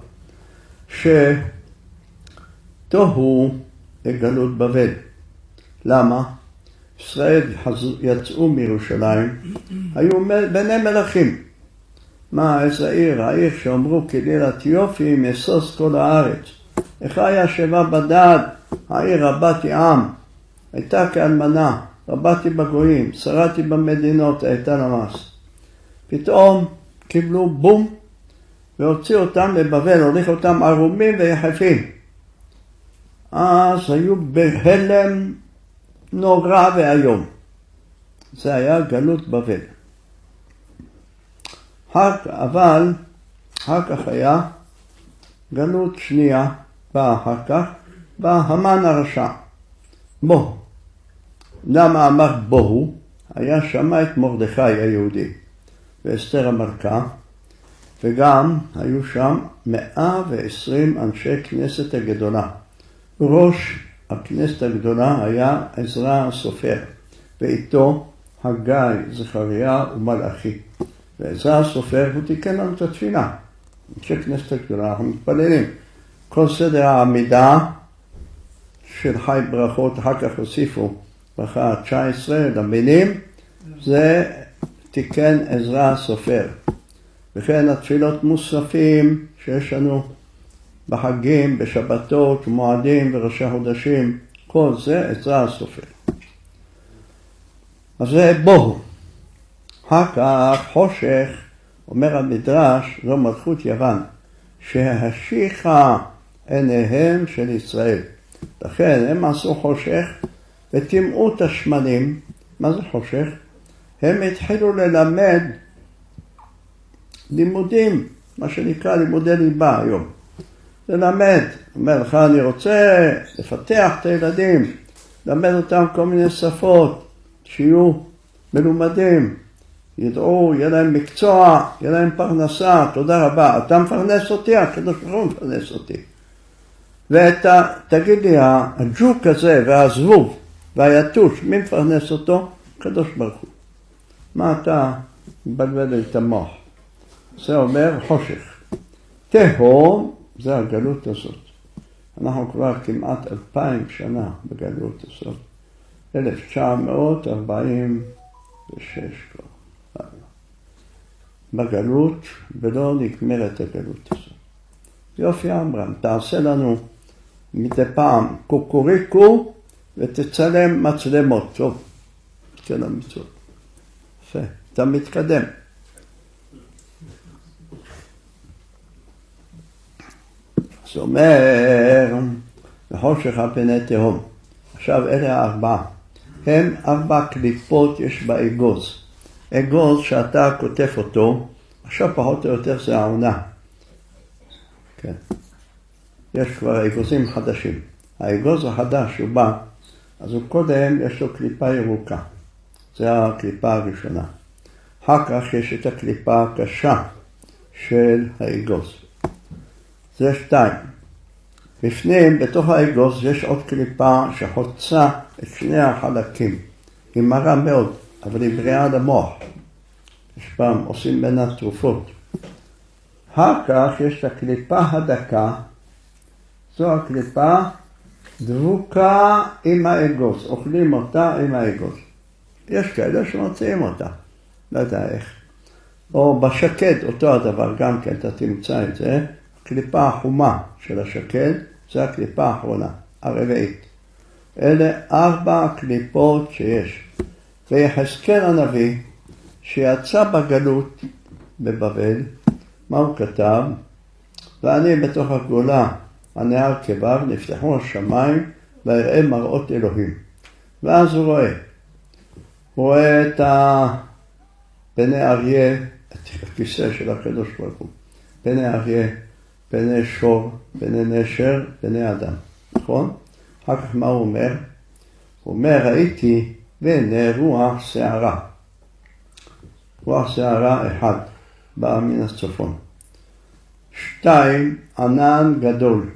שתוהו גלות בבל. למה? ישראל יצאו מירושלים, היו בני מלכים. מה, איזה עיר? העיר שאומרו כליל אתיופים, יסוס כל הארץ. איך היה שבע בדד, העיר רבתי עם, הייתה כאלמנה, רבתי בגויים, שרתי במדינות, הייתה נמס. פתאום קיבלו בום, והוציאו אותם לבבל, הוליך אותם ערומים ויחפים. אז היו בהלם נורא והיום. זה היה גלות בבל. אבל אחר כך היה גלות שנייה, ואחר כך בא המן הרשע. בוהו. למה אמר בוהו? היה שמה את מרדכי היהודי ואסתר המלכה, וגם היו שם 120 אנשי כנסת הגדולה. ראש הכנסת הגדולה היה עזרא הסופר, ואיתו הגיא, זכריה ומלאכי. ועזרא הסופר הוא תיקן לנו את התפילה. אנשי כנסת הגדולה, אנחנו מתפללים. כל סדר העמידה של חי ברכות, אחר כך הוסיפו ברכה 19 למילים, זה תיקן עזרא הסופר. וכן התפילות מוספים שיש לנו בחגים, בשבתות, מועדים וראשי חודשים, כל זה עזרא הסופר. אז זה בוהו. אחר כך חושך, אומר המדרש, זו מלכות יוון, שהשיחה עיניהם של ישראל. לכן הם עשו חושך וטימאו את השמנים. מה זה חושך? הם התחילו ללמד לימודים, מה שנקרא לימודי ליבה היום. ללמד, אומר לך אני רוצה לפתח את הילדים, ללמד אותם כל מיני שפות, שיהיו מלומדים, ידעו, יהיה להם מקצוע, יהיה להם פרנסה, תודה רבה. אתה מפרנס אותי, הקדוש ברוך הוא מפרנס אותי. ותגיד לי, הג'וק הזה והזבוב והיתוש, מי מפרנס אותו? הקדוש ברוך הוא. מה אתה מבלבל את המוח? זה אומר חושך. תהום זה הגלות הזאת. אנחנו כבר כמעט 2000 שנה בגלות הזאת. 1946 כבר. בגלות, ולא נגמרת הגלות הזאת. יופי אמרם, תעשה לנו מדי פעם קוקוריקו ותצלם מצלמות. טוב, כן המצוות. יפה, אתה מתקדם. זה אומר, בחושך הפני תהום. עכשיו אלה 4. הם 4 קליפות יש באגוז. אגוז שאתה כותב אותו, עכשיו פחות או יותר זה העונה. כן. יש כבר אגוזים חדשים. האגוז החדש שהוא בא, אז הוא קודם יש לו קליפה ירוקה. זה הקליפה הראשונה. אחר כך יש את הקליפה הקשה של האגוז. זה 2. בפנים, בתוך האגוז, יש עוד קליפה שחוצה את שני החלקים. היא מרה מאוד. אבל היא בריאה למוח. יש פעם עושים בין התרופות. אחר כך יש את הקליפה הדקה, זו הקליפה דבוקה עם האגוז, אוכלים אותה עם האגוז. יש כאלה שמוצאים אותה, לא יודע איך. או בשקד, אותו הדבר, גם כן אתה תמצא את זה, הקליפה החומה של השקד, זה הקליפה האחרונה, הרביעית. אלה 4 קליפות שיש. ויחזקאל הנביא, שיצא בגלות בבבל, מה הוא כתב? ואני בתוך הגולה, הנהר כבר, נפתחו השמיים, ויראה מראות אלוהים. ואז הוא רואה את פני אריה, את הכיסא של הקדוש ברוך הוא. פני אריה, פני שור, פני נשר, פני אדם. נכון? אחר כך מה הוא אומר? הוא אומר, ראיתי והנה רוח שערה. רוח שערה 1, בא מן הצפון. 2, ענן גדול.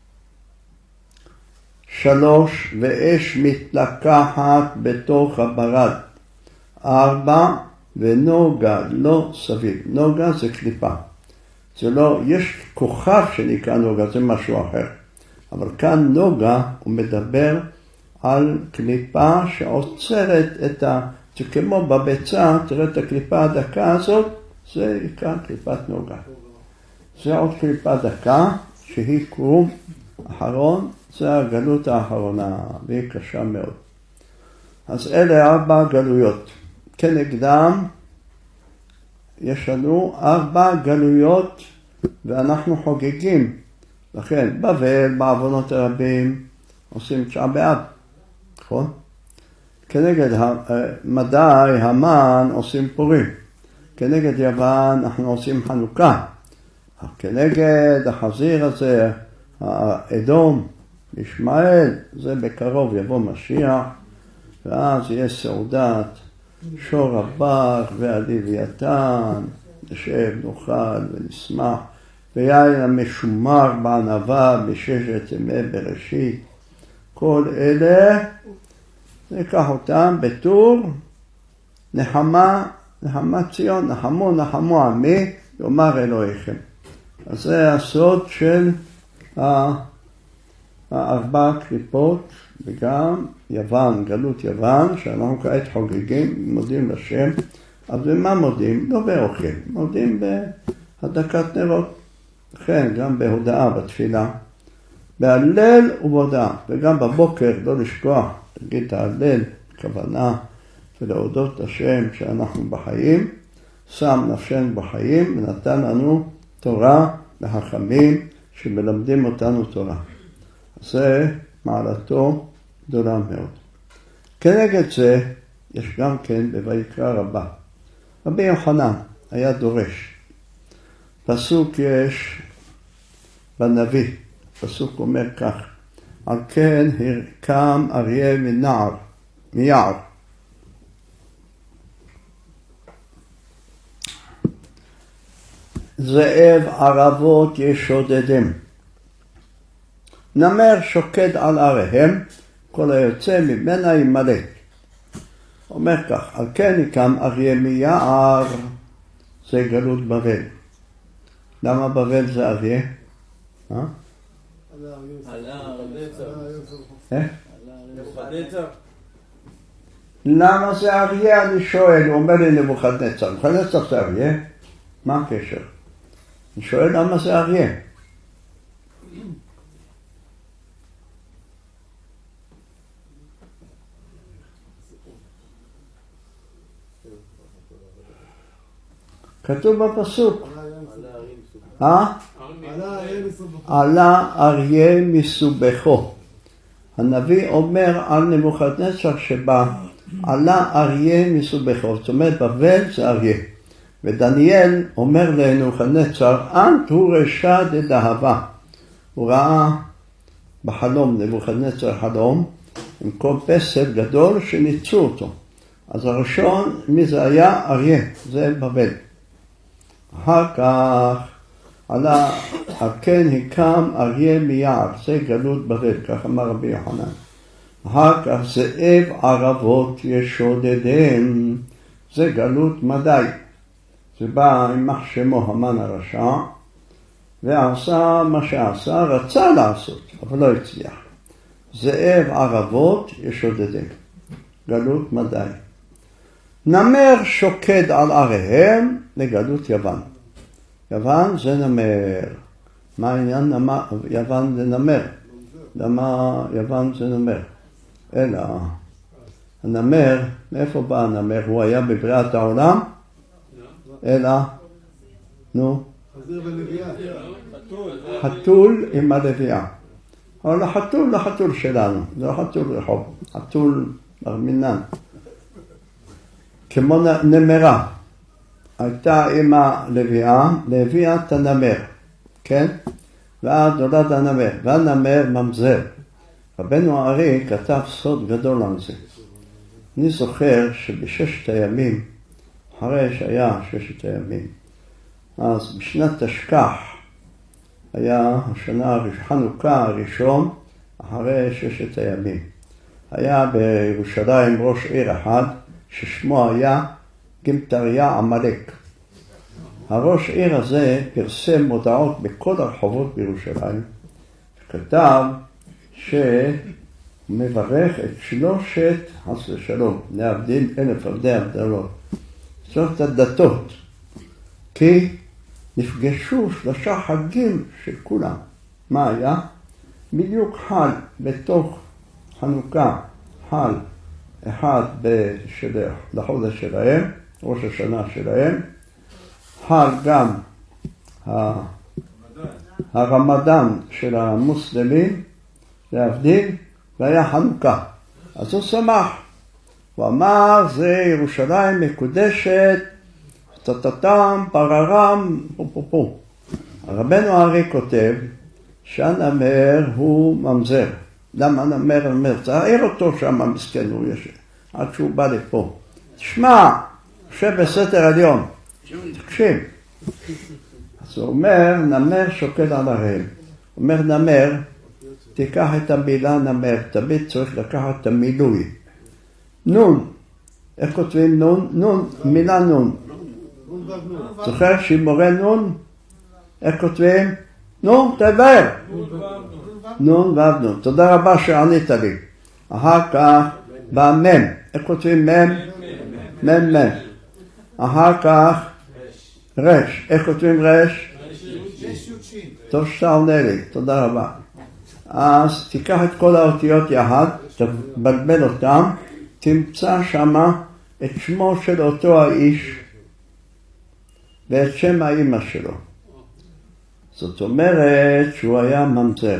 3, ואש מתלקחת בתוך הברד. 4, ונוגה לא סביב. נוגה זה קליפה. זה לא, יש כוכב שנקרא נוגה, זה משהו אחר. אבל כאן נוגה הוא מדבר על קליפה שעוצרת את זה כמו בביצה, תראה את הקליפה הדקה הזאת, זה נקרא קליפת נוגה. זה עוד קליפה דקה, שהיא קרום אחרון, זה הגלות האחרונה, והיא קשה מאוד. אז אלה 4 גלויות. כנגדם, יש לנו 4 גלויות, ואנחנו חוגגים. לכן, בבל, בעוונות הרבים, עושים 9 באב, נכון? כנגד מדי, המן, עושים פורים. כנגד יוון, אנחנו עושים חנוכה. כנגד החזיר הזה, האדום, ישמעאל, זה בקרוב יבוא משיח, ואז יהיה סעודת שור הבר והלוויתן, נשב, נאכל ונשמח, ויין המשומר בענבה בששת ימי בראשית. כל אלה, ניקח אותם בטור, נחמה ציון, נחמו עמי, יאמר אלוהיכם. אז זה הסוד של 4 קליפות, וגם יוון, גלות יוון, שאנחנו כעת חוגגים, מודים לשם. אז במה מודים? לא באוכל, מודים בהדלקת נרות. לכן, גם בהודעה, בתפילה, בהלל ובהודעה, וגם בבוקר, לא לשכוח, תגיד את ההלל, כוונה, ולהודות השם שאנחנו בחיים, שם נפשנו בחיים, ונתן לנו תורה וחכמים שמלמדים אותנו תורה. זה מעלתו גדולה מאוד. כנגד זה, יש גם כן בויקרא רבה. רבי יוחנן היה דורש. פסוק יש בנביא, פסוק אומר כך, על כן קם אריה מיער. זאב ערבות ישודדם. נמר שוקד על עריהם, כל היוצא ממנה ימלט. אומר כך, על כן קם אריה מיער, זה גלות בבל. למה בבל זה אריה? למה זה אריה? אני שואל, הוא אומר לי נבוכדנצר. נבוכדנצר זה אריה? מה הקשר? אני שואל למה זה אריה? כתוב בפסוק. עלה אריה מסובכו. הנביא אומר על נבוכדנצר שבא, עלה אריה מסובכו. זאת אומרת, בבל זה אריה. ודניאל אומר לנבוכדנצר, אנט הוא רשע דדאהבה. הוא ראה בחלום, נבוכדנצר חלום, עם כל פסל גדול שניצו אותו. אז הראשון, מי זה היה? אריה, זה בבל. אחר כך, על כן הקם אריה מיער, זה גלות בבל, כך אמר רבי יוחנן. אחר כך זאב ערבות ישודדם, זה גלות מדי. זה בא יימח שמו המן הרשע, ועשה מה שעשה, רצה לעשות, אבל לא הצליח. זאב ערבות ישודדם, גלות מדי. נמר שוקד על עריהם לגלות יוון. יוון זה נמר. מה העניין? יוון זה נמר. למה יוון זה נמר? אלא הנמר, מאיפה בא הנמר? הוא היה בבריאת העולם? אלא, נו? חזיר ולוויה. חתול עם הלוויה. אבל החתול שלנו, זה לא חתול רחוב, חתול מרמינן. כמו נמרה, הייתה עם הלוויה, לוויית הנמר, כן? ואז נולד הנמר, והנמר ממזר. רבנו הארי כתב סוד גדול על זה. אני זוכר שבששת הימים, אחרי שהיה ששת הימים, אז בשנת תשכח, היה השנה חנוכה הראשון אחרי ששת הימים. היה בירושלים ראש עיר אחד ששמו היה גמטריה עמלק. הראש עיר הזה פרסם מודעות בכל הרחובות בירושלים, וכתב שמברך את שלושת, חס ושלום, להבדיל אלף עבדי הבדלות, שלושת הדתות, כי נפגשו 3 חגים של כולם. מה היה? בדיוק חל בתוך חנוכה, חל אחד לחודש שלהם, ראש השנה שלהם, חל גם הרמדאן של המוסלמים, להבדיל, והיה חנוכה. אז הוא שמח. הוא אמר, זה ירושלים מקודשת, טטטם, פררם, פו. רבנו הארי כותב שהנמר הוא ממזר. למה נמר? תעיר אותו שם מסכן, הוא יושב, עד שהוא בא לפה. תשמע, יושב בסתר עליון, תקשיב. אז הוא אומר, נמר שוקד על עריהם. הוא אומר, נמר, תיקח את המילה נמר, תמיד צריך לקחת את המילוי. נון, איך כותבים נון? נון, מילה נון. זוכר שמורה נון? איך כותבים? נו, תדבר. נון ואב נון. תודה רבה שענית לי. אחר כך בא מם. איך כותבים מם? מם. אחר כך רש. איך כותבים רש? טוב שאתה עונה לי. תודה רבה. אז תיקח את כל האותיות יחד, תבלבל אותם, תמצא שמה את שמו של אותו האיש ואת שם האמא שלו. זאת אומרת שהוא היה ממזר.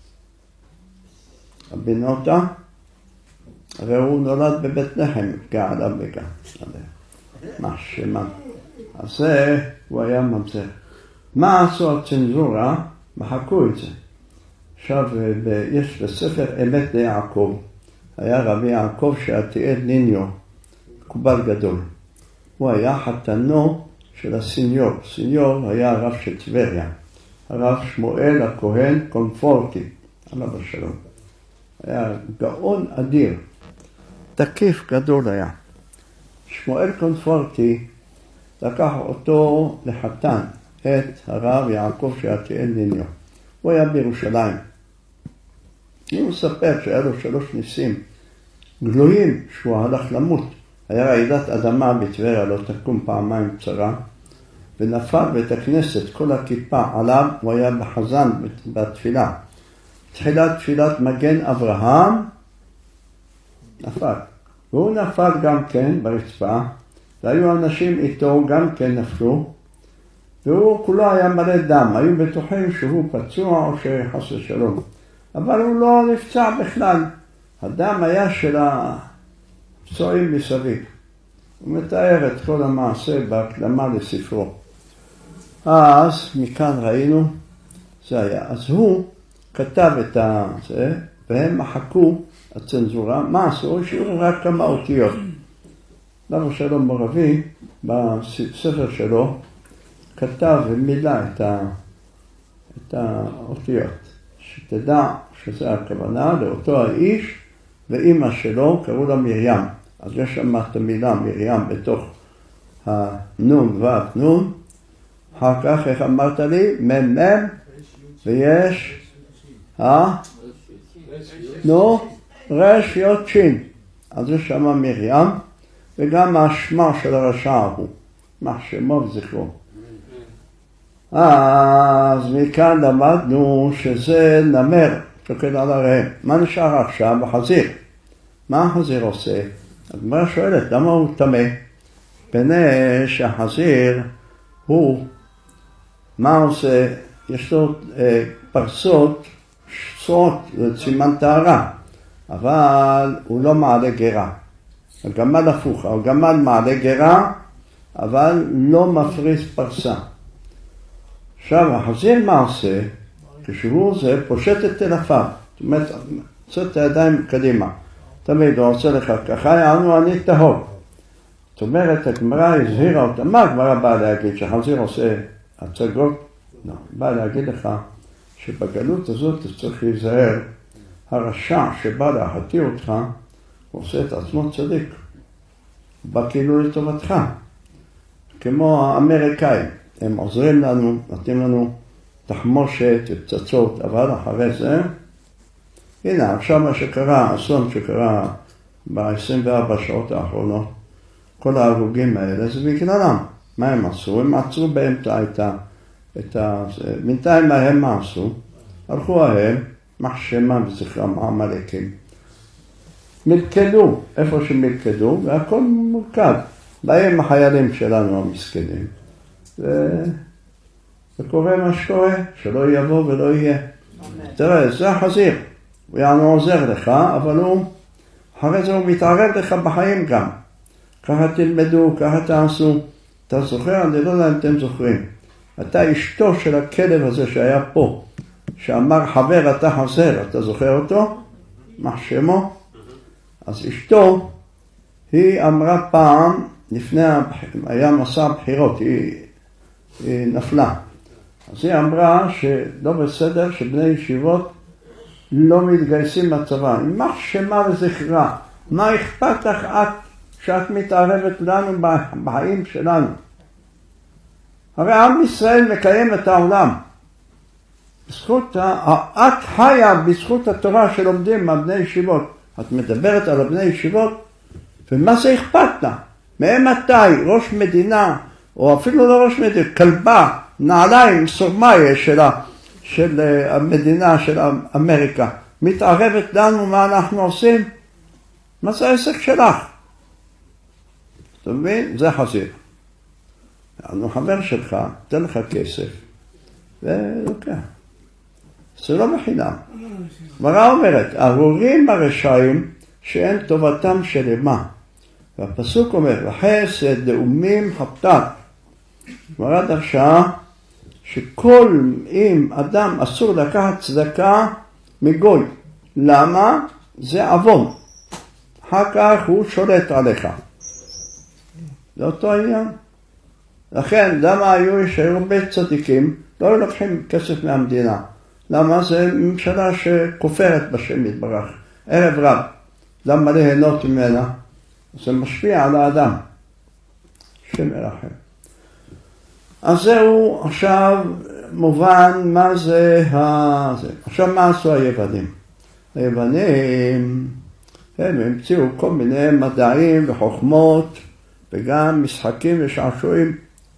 הבינותה, הרי הוא נולד בבית לחם, כעלה וגם. מה שמה. אז זה, הוא היה ממזר. מה עשו הצנזורה? מחקו את זה. עכשיו, יש בספר אמת ליעקב, היה רבי יעקב שעתיאל ניניו, מקובל גדול. הוא היה חתנו של הסיניור. סיניור היה הרב של טבריה. הרב שמואל הכהן קונפורטי, עליו השלום. היה גאון אדיר. תקיף גדול היה. שמואל קונפורטי לקח אותו לחתן את הרב יעקב שעתיאל ניניו. הוא היה בירושלים. הוא מספר שהיה לו 3 ניסים גלויים שהוא הלך למות. היה רעידת אדמה בטבריה, לא תקום פעמיים צרה, ונפל בית הכנסת, כל הכיפה עליו, הוא היה בחזן בתפילה. תחילת תפילת מגן אברהם, נפל. והוא נפל גם כן ברצפה, והיו אנשים איתו גם כן נפלו, והוא כולו היה מלא דם, היו בטוחים שהוא פצוע או שחס ושלום. אבל הוא לא נפצע בכלל. הדם היה של הפצועים מסביב. הוא מתאר את כל המעשה בהקדמה לספרו. אז מכאן ראינו, זה היה. אז הוא כתב את זה, והם מחקו הצנזורה. מה עשו? השאירו רק כמה אותיות. למה שלום מורבי, בספר שלו, כתב ומילה את האותיות. שתדע שזה הכוונה לאותו האיש ואימא שלו קראו לה מרים. אז יש שם את המילה מרים בתוך הנון והנון. אחר כך, איך אמרת לי? מם, ויש, רש יוד שין. אז יש שם מרים, וגם השמה של הרשע הוא, מה שמו וזכרו. אז מכאן למדנו שזה נמר, שוקד על הראם. מה נשאר עכשיו? החזיר. מה החזיר עושה? הגמרא שואלת, למה הוא טמא? פני שהחזיר הוא, מה עושה? יש לו פרסות, שצרות, זה סימן טהרה, אבל הוא לא מעלה גרה. הגמל הפוך, הגמל מעלה גרה, אבל לא מפריס פרסה. עכשיו, החזיר מה עושה? כשהוא זה פושט את תלפיו. זאת אומרת, עושה את הידיים קדימה. תמיד הוא עושה לך ככה, יענו אני טהור. זאת אומרת, הגמרא הזהירה אותה. מה הגמרא באה להגיד? שהחזיר עושה הצגות? לא, באה להגיד לך שבגלות הזאת אתה צריך להיזהר. הרשע שבא להחטיא אותך, הוא עושה את עצמו צדיק. הוא בא כאילו לטובתך. כמו האמריקאים. הם עוזרים לנו, נותנים לנו תחמושת, פצצות, אבל אחרי זה, הנה, עכשיו מה שקרה, אסון שקרה ב-24 שעות האחרונות, כל ההרוגים האלה, זה בגללם. מה הם עשו? הם עצרו באמצע בינתיים להם מה עשו? הלכו ההם, מחשמה וזכרם, המלאקים. מלכדו, איפה שמלכדו, והכל מורכב. בהם החיילים שלנו המסכנים. וקורה מה שקורה, שלא יבוא ולא יהיה. תראה, זה החזיר. הוא יענו עוזר לך, אבל אחרי זה הוא מתערב לך בחיים גם. ככה תלמדו, ככה תעשו. אתה זוכר? אני לא יודע אם אתם זוכרים. אתה אשתו של הכלב הזה שהיה פה, שאמר חבר אתה חזר, אתה זוכר אותו? מה שמו? אז אשתו, היא אמרה פעם, לפני היה מסע הבחירות, היא נפלה. אז היא אמרה שלא בסדר שבני ישיבות לא מתגייסים לצבא. מה שמה וזכרה? מה אכפת לך שאת מתערבת לנו בחיים שלנו? הרי עם ישראל מקיים את העולם. את חיה בזכות התורה שלומדים מהבני ישיבות. את מדברת על הבני ישיבות, ומה זה אכפת לה? מאמתי ראש מדינה, או אפילו לא ראש מדינה, כלבה, נעליים, סורמאיה של המדינה של אמריקה, מתערבת לנו מה אנחנו עושים? מה זה העסק שלך? אתה מבין? זה חזיר. אני חבר שלך, תן לך כסף, ולוקח. זה לא בחינם. גמרא אומרת, ארורים הרשעים שאין טובתם שלמה. והפסוק אומר, וחסד לאומים חפתת. גמרא דרשה שכל אם אדם אסור לקחת צדקה מגוי. למה? זה עוון. אחר כך הוא שולט עליך. זה אותו העניין. לכן, למה היו הרבה צדיקים לא לוקחים כסף מהמדינה? למה? זה ממשלה שכופרת בשם יתברך. ערב רב. למה ליהנות ממנה? זה משפיע על האדם. שם ירחם. אז זהו עכשיו מובן מה זה עכשיו מה עשו היוונים? היוונים הם המציאו כל מיני מדעים וחוכמות וגם משחקים ושעשועים.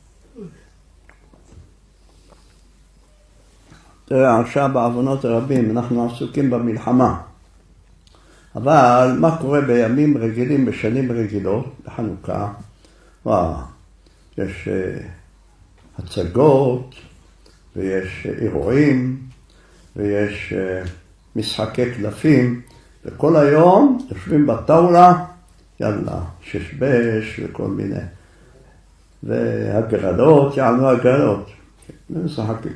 תראה, עכשיו בעוונות הרבים אנחנו עסוקים במלחמה. אבל מה קורה בימים רגילים, בשנים רגילות, בחנוכה? יש הצגות, ויש אירועים, ויש משחקי קלפים, וכל היום יושבים בטאולה, יאללה, ששבש וכל מיני. והגרלות, יענו הגרלות, ומשחקים.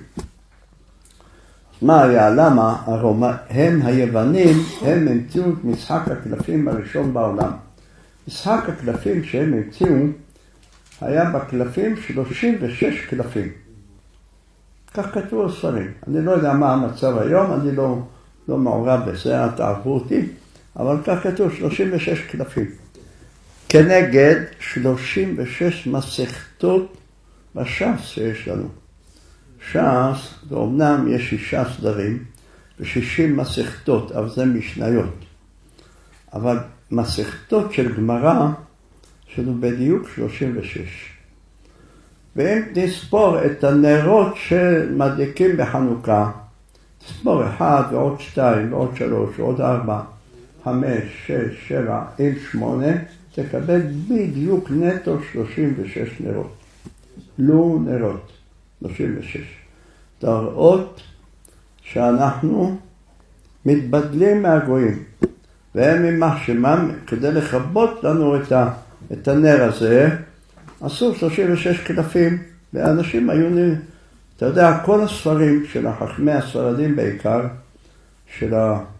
מה היה? למה? הם היוונים, הם המציאו את משחק הקלפים הראשון בעולם. משחק הקלפים שהם המציאו, היה בקלפים 36 קלפים. כך כתבו הספרים. אני לא יודע מה המצב היום, אני לא מעורב בזה, תערבו אותי, אבל כך כתוב 36 קלפים. כנגד 36 מסכתות בש"ס שיש לנו. ש"ס, ואומנם יש 6 סדרים ו60 מסכתות, אבל זה משניות. אבל מסכתות של גמרא, שלנו בדיוק 36. ואם נספור את הנרות שמדליקים בחנוכה, תספור 1 ועוד 2 ועוד 3 ועוד 4, 5, 6, 7, 8, תקבל בדיוק נטו 36 נרות. לא נרות, 36. תראות שאנחנו מתבדלים מהגויים. והם יימח שמם, כדי לכבות לנו את הנר הזה, עשו 36 קלפים, ואנשים היו, אתה יודע, כל הספרים של החכמי הספרדים בעיקר, של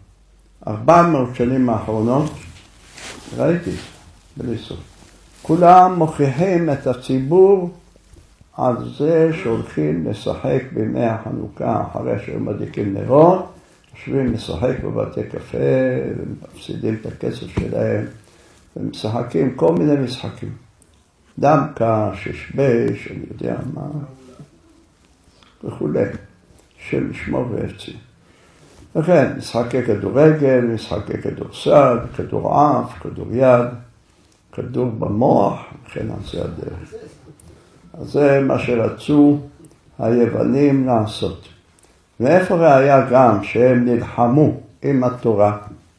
400 שנים האחרונות, ראיתי, בלי סוף. כולם מוכיחים את הציבור על זה שהולכים לשחק בימי החנוכה, אחרי שהם מדליקים נרות, יושבים לשחק בבתי קפה, ומפסידים את הכסף שלהם, ומשחקים כל מיני משחקים. דמקה, ששבש, אני יודע מה, וכו', של שמור ואפצי. וכן, משחקי כדורגל, משחקי כדורסל, כדורעף, כדור יד, כדור במוח, וכן על זה הדרך. אז זה מה שרצו היוונים לעשות. ואיפה ראיה גם שהם נלחמו עם התורה,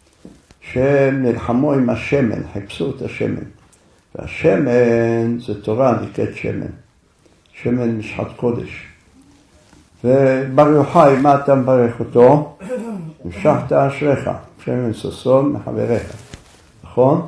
שהם נלחמו עם השמן, חיפשו את השמן. והשמן זה תורה נקראת שמן, שמן משחת קודש. ובר יוחאי, מה אתה מברך אותו? המשכת אשריך, שמן ששון מחבריך, נכון?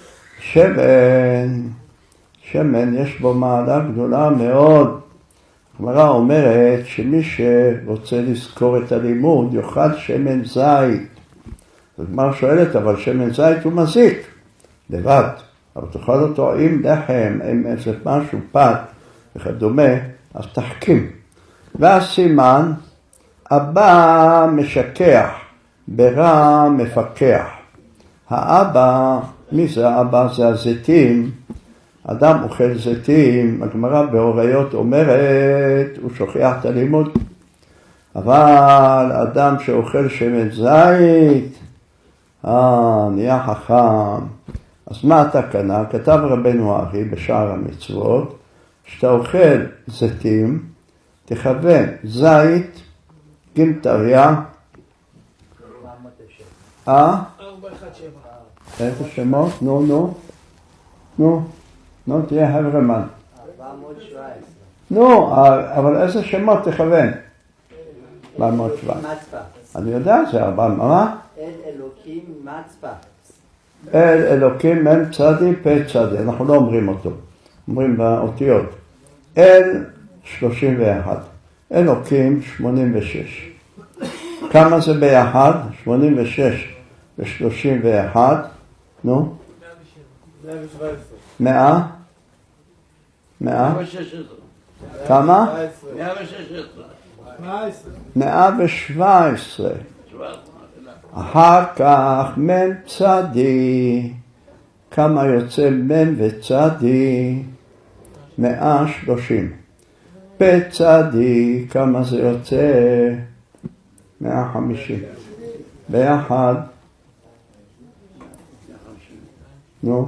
שמן יש בו מעלה גדולה מאוד. הגמרא אומרת שמי שרוצה לזכור את הלימוד יאכל שמן זית. הגמרא שואלת, אבל שמן זית הוא מזיק לבד, אבל תאכל אותו עם לחם, עם איזה משהו פת וכדומה, אז תחכים. והסימן, אבא משכח, ברע מפקח. האבא, מי זה האבא? זה הזיתים. אדם אוכל זיתים, הגמרא בהוריות אומרת, הוא שוכח את הלימוד. אבל אדם שאוכל שמן זית, נהיה חכם. אז מה התקנה? כתב רבנו ארי בשער המצוות, שאתה אוכל זיתים, תכוון זית, גמטריה, 417. איזה שמות? נו, תהיה חברמן. 417. נו, אבל איזה שמות תכוון? 417. מצפה. אני יודע, זה 400, מה? אל אלוקים מצפה. אל אלוקים מם צדי פה צדי, אנחנו לא אומרים אותו, אומרים באותיות. אל 31, אלוקים 86. כמה זה ביחד? 86 ו31, נו? 100? כמה? 117. אחר כך מם צדי, כמה יוצא מם וצדי? 130. פה צדי, כמה זה יוצא? 150. ביחד? נו?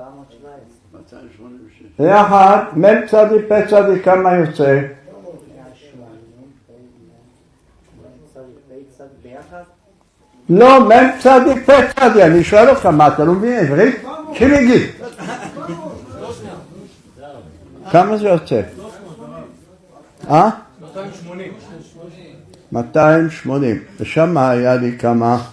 417. ביחד, מם צדי, פה צדי, כמה יוצא? ביחד? לא, מם צדי, פה צדי, אני שואל אותך, מה אתה לא מבין עברית? שימיגי. כמה זה יוצא? 280. 280. ושם היה לי כמה?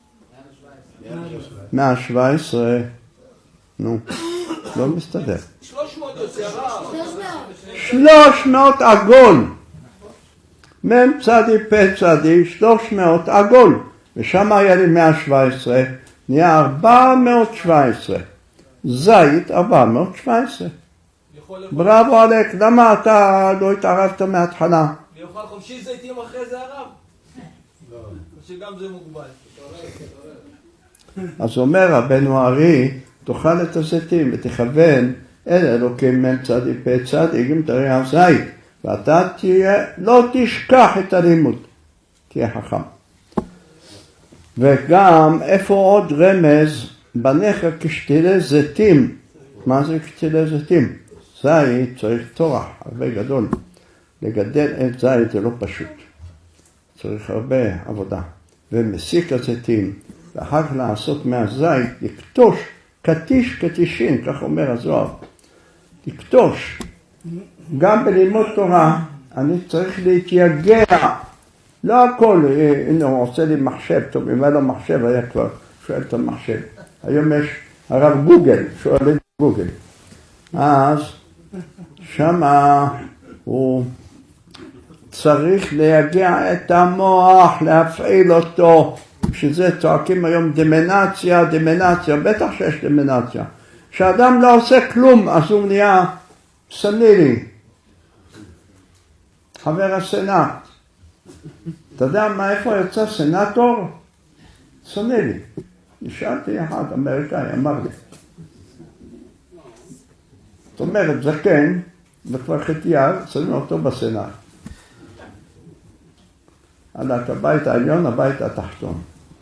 117. נו, לא מסתדר. 300 יוצא הרב. 300 עגול. מם צדי פה צדי 300 עגול. ושם היה לי 117. נהיה 417. זית 417. בראבו עליק, למה אתה לא התערבת מההתחלה? ויאכל חופשי זיתים אחרי זה הרב? שגם זה מוגבל. אז אומר רבנו הארי, תאכל את הזיתים ותכוון אל אלוקים מם צדיק פה צדיק עם תרי הזית, ואתה לא תשכח את הלימוד, תהיה חכם. וגם איפה עוד רמז, בניך כשתילי זיתים. מה זה כשתילי זיתים? זית צריך תורח, הרבה גדול. לגדל את זית זה לא פשוט. צריך הרבה עבודה. ומסיק הזיתים, ואחר כך לעשות מהזית, לקטוש, קטיש קטישין, כך אומר הזוהר. לקטוש. גם בלימוד תורה, אני צריך להתייגע. לא הכל, הנה הוא עושה לי מחשב, טוב, אם היה לו מחשב, היה כבר שואל את המחשב. היום יש הרב גוגל, שואל את גוגל. אז שמה הוא צריך להגיע את המוח, להפעיל אותו, שזה צועקים היום דמנציה, דמנציה, בטח שיש דמנציה. כשאדם לא עושה כלום, אז הוא נהיה סנילי, חבר הסנאט. אתה יודע מה, איפה יוצא סנאטור? סנילי. נשאלתי אחד, אמריקאי, אמר לי. זאת אומרת, זקן, וכבר חטייה, שמים אותו בסנאט. עלת הבית העליון, הבית התחתון.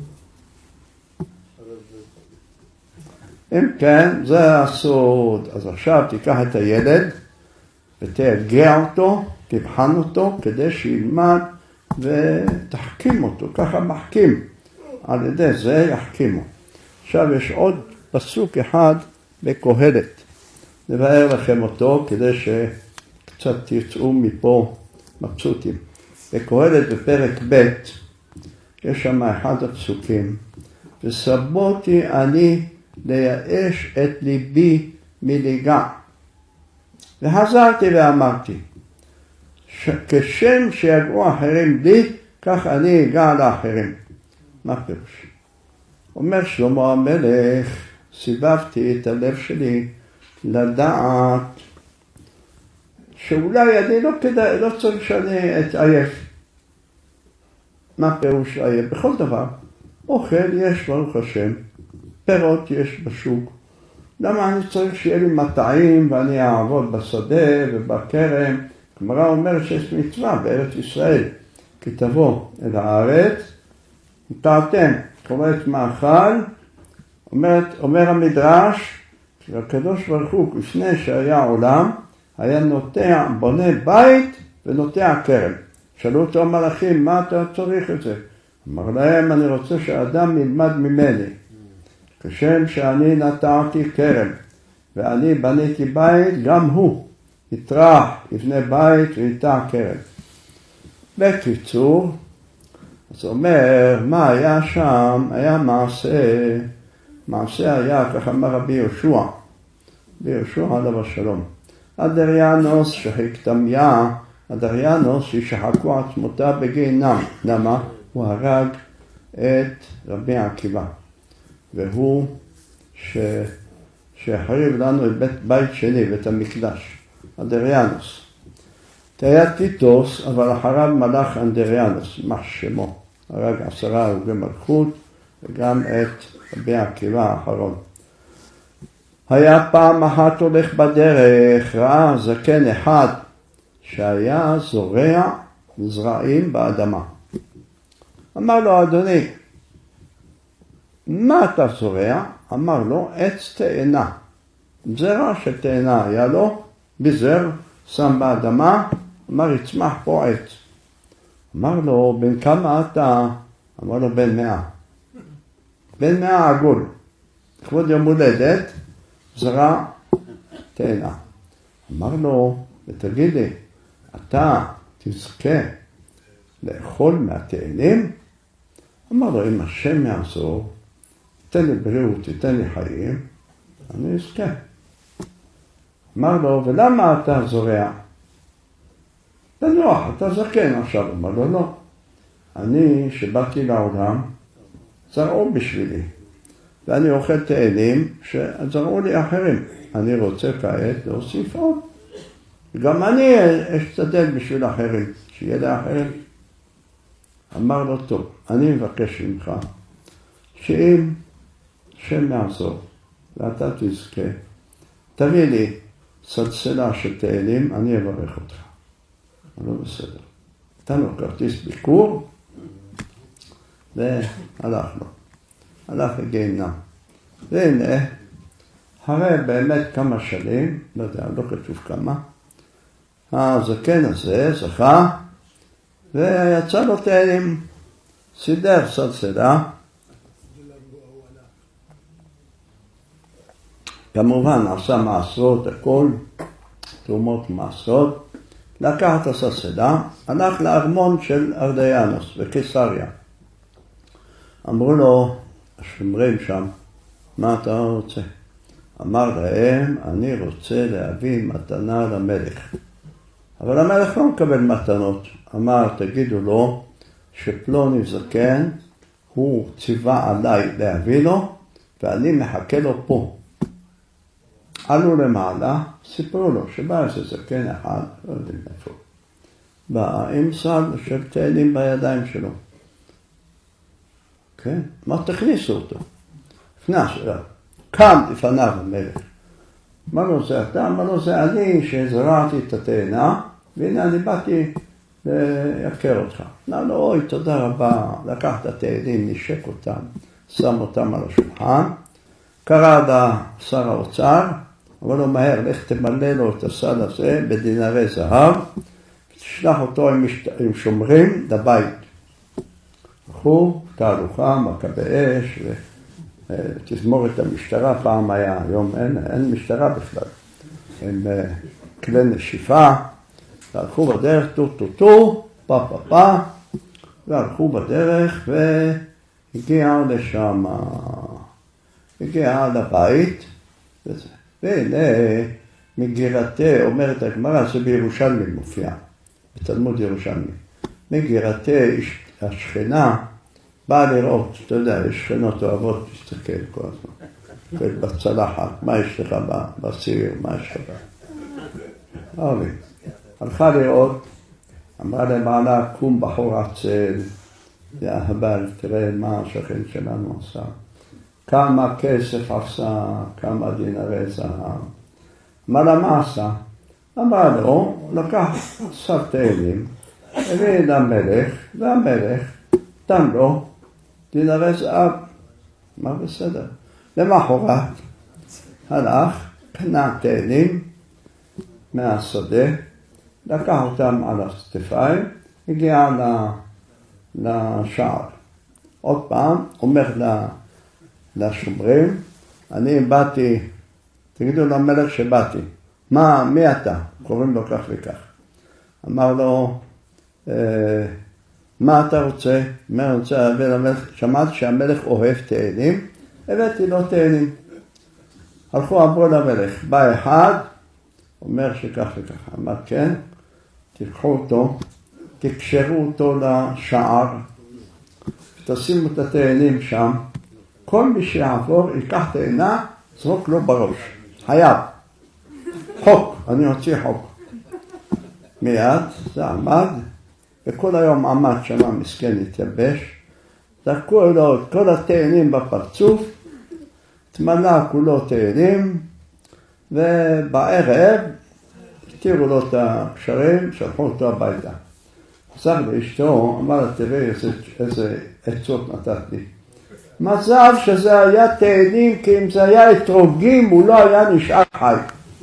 אם כן, זה הסוד. אז עכשיו תיקח את הילד ותייגע אותו, תבחן אותו, כדי שילמד ותחכים אותו. ככה מחכים. על ידי זה יחכימו. עכשיו יש עוד פסוק אחד בקהלת. נבהר לכם אותו כדי שקצת תצאו מפה מבסוטים. בקהלת בפרק ב' יש שם אחד הפסוקים. וסבותי אני לייאש את ליבי מליגע. וחזרתי ואמרתי, כשם שיגעו אחרים לי, כך אני אגע לאחרים. מה פירוש? אומר שלמה המלך, סיבבתי את הלב שלי לדעת שאולי אני לא צריך שאני אתעייף. מה פירוש עייף? בכל דבר. אוכל יש ברוך השם, פירות יש בשוק. למה אני צריך שיהיה לי מטעים ואני אעבוד בשדה ובכרם? הגמרא אומרת שיש מצווה בארץ ישראל, כי תבוא אל הארץ, ותעתם, קוראת מאכל, אומר המדרש, שהקדוש ברוך הוא, לפני שהיה עולם, היה נוטע, בונה בית ונוטע כרם. שאלו אותו המלאכים, מה אתה צריך את זה? אמר להם, אני רוצה שהאדם ילמד ממני. כשם שאני נטעתי כרם, ואני בניתי בית, גם הוא יטרח, יבנה בית ויטע כרם. בקיצור, אז אומר, מה היה שם? היה מעשה היה, כך אמר רבי יהושע, עליו השלום. אדריאנוס שהקטמיה, אדריאנוס ששחקו עצמותיו בגיהנם. למה? הוא הרג את רבי עקיבא. והוא שהחריב לנו את בית שני ואת המקדש. אדריאנוס. היה טיטוס, אבל אחריו מלך אנדריאנוס, מה שמו. הרג 10 הרוגי מלכות, וגם את רבי עקיבא האחרון. היה פעם אחת הולך בדרך, ראה זקן אחד, שהיה זורע זרעים באדמה. אמר לו, אדוני, מה אתה זורע? אמר לו, עץ תאנה. זרע של תאנה היה לו, ביזר, שם באדמה, אמר, יצמח פה עץ. אמר לו, בן כמה אתה? אמר לו, בן 100. בן 100 עגול. לכבוד יום הולדת, זרע תאנה. אמר לו, ותגיד לי, אתה תזכה לאכול מהתאנים? אמר לו, אם השם יעזור, תן לי בריאות, תתן לי חיים, אני אזכה. אמר לו, ולמה אתה זורע? תנוח, אתה זקן עכשיו. אמר לו, לא. אני, שבאתי לעולם, זרעו בשבילי. ואני אוכל תאנים שזרעו לי אחרים. אני רוצה כעת להוסיף עוד. גם אני אשתדל בשביל אחרים, שיהיה לאחרים. אמר לו, טוב, אני מבקש ממך, שאם השם יעזור, ואתה תזכה. תביא לי סלסלה של תהילים, אני אברך אותך. לא בסדר. נתן לו כרטיס ביקור, והלך לו. הלך לגיהנם. והנה, הרי באמת כמה שנים, לא יודע, לא כתוב כמה, הזקן הזה זכה, ויצא לו תהילים, סידר סלסלה. כמובן עשה מעשרות, הכל, תרומות מעשרות, לקח את הסלסלה, הלך לארמון של ארדיאנוס בקיסריה. אמרו לו, השומרים שם, מה אתה רוצה? אמר להם, אני רוצה להביא מתנה למלך. אבל המלך לא מקבל מתנות. אמר, תגידו לו, שפלוני זקן, הוא ציווה עליי להביא לו, ואני מחכה לו פה. עלו למעלה, סיפרו לו שבא איזה זקן אחד, לא יודעים איפה. בא עם סל של תהילים בידיים שלו. כן? מה תכניסו אותו? הכנס אליו. קם לפניו המלך. מה לא זה אתה? מה לא זה אני שזרעתי את התאנה, והנה אני באתי להכר אותך. לא, לא, אוי, תודה רבה. לקח את התהילים, נשק אותם, שם אותם על השולחן, קרא לשר האוצר, אבל לא מהר, לך תמלא לו את הסל הזה בדינרי זהב, ותשלח אותו עם שומרים לבית. הלכו, תהלוכה, מכבי אש, ותזמור את המשטרה, פעם היה, היום אין משטרה בכלל. עם כלי נשיפה, והלכו בדרך, טו, פה, והלכו בדרך, והגיע לשם, הגיע לבית, וזה. והנה, מגירתי, אומרת הגמרא, זה בירושלמי מופיע, בתלמוד ירושלמי. מגירתי השכנה, באה לראות, אתה יודע, יש שכנות אוהבות להסתכל כל הזמן. בצלחת, מה יש לך בסיר, מה יש לך? אוהבי. הלכה לראות, אמרה למעלה, קום בחור עצל, יאהבל, תראה מה השכן שלנו עשה. כמה כסף עשה, כמה דינרי זהב. מה למה עשה? אמרה לו, לקח שר תהילים, הביא למלך, והמלך נתן לו דינרי זהב. מה בסדר? למחרת הלך, קנה תהילים מהשדה, לקח אותם על הכתפיים, הגיע לשער. עוד פעם, אומר לשומרים, אני באתי, תגידו למלך שבאתי. מי אתה? קוראים לו כך וכך. אמר לו, מה אתה רוצה? מה אני רוצה להביא למלך? שמעתי שהמלך אוהב תהילים, הבאתי לו תהילים. הלכו אמרו למלך, בא אחד, אומר שכך וכך. אמר כן, תיקחו אותו, תקשרו אותו לשער, תשימו את התהילים שם, כל מי שיעבור ייקח תהינה, זרוק לו בראש. חייב. חוק, אני הוציא חוק. מיד זה עמד, וכל היום עמד שם מסכן התייבש, זרקו לו את כל התהילים בפרצוף, תמלא כולו תהילים, ובערב התירו לו את הקשרים, שלחו אותו הביתה. חזר לאשתו, אמר לה, תראי איזה עצות נתת לי. מזל שזה היה תהילים, כי אם זה היה אתרוגים, הוא לא היה נשאר חי.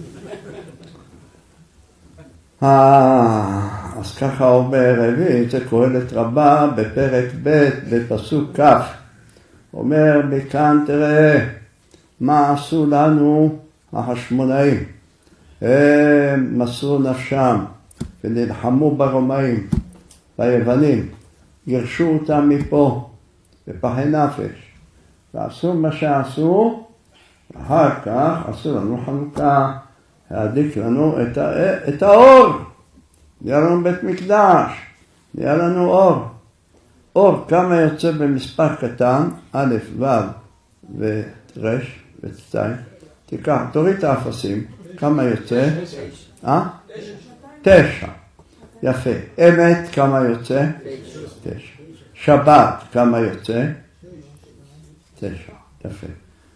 אז ככה אומר רבי, זה קהלת רבה בפרק ב' בפסוק כ'. אומר, מכאן תראה מה עשו לנו החשמונאים. הם מסרו נפשם ונלחמו ברומאים, ביוונים, גירשו אותם מפה בפחי נפש, ועשו מה שעשו, אחר כך עשו לנו חנוכה, להדליק לנו את האור, נהיה לנו בית מקדש, נהיה לנו אור. אור כמה יוצא במספר קטן, א', ו' ור' וצ', תיקח, תוריד את האפסים, כמה יוצא? 9. יפה. אמת כמה יוצא? 9. שבת כמה יוצא? 9. יפה.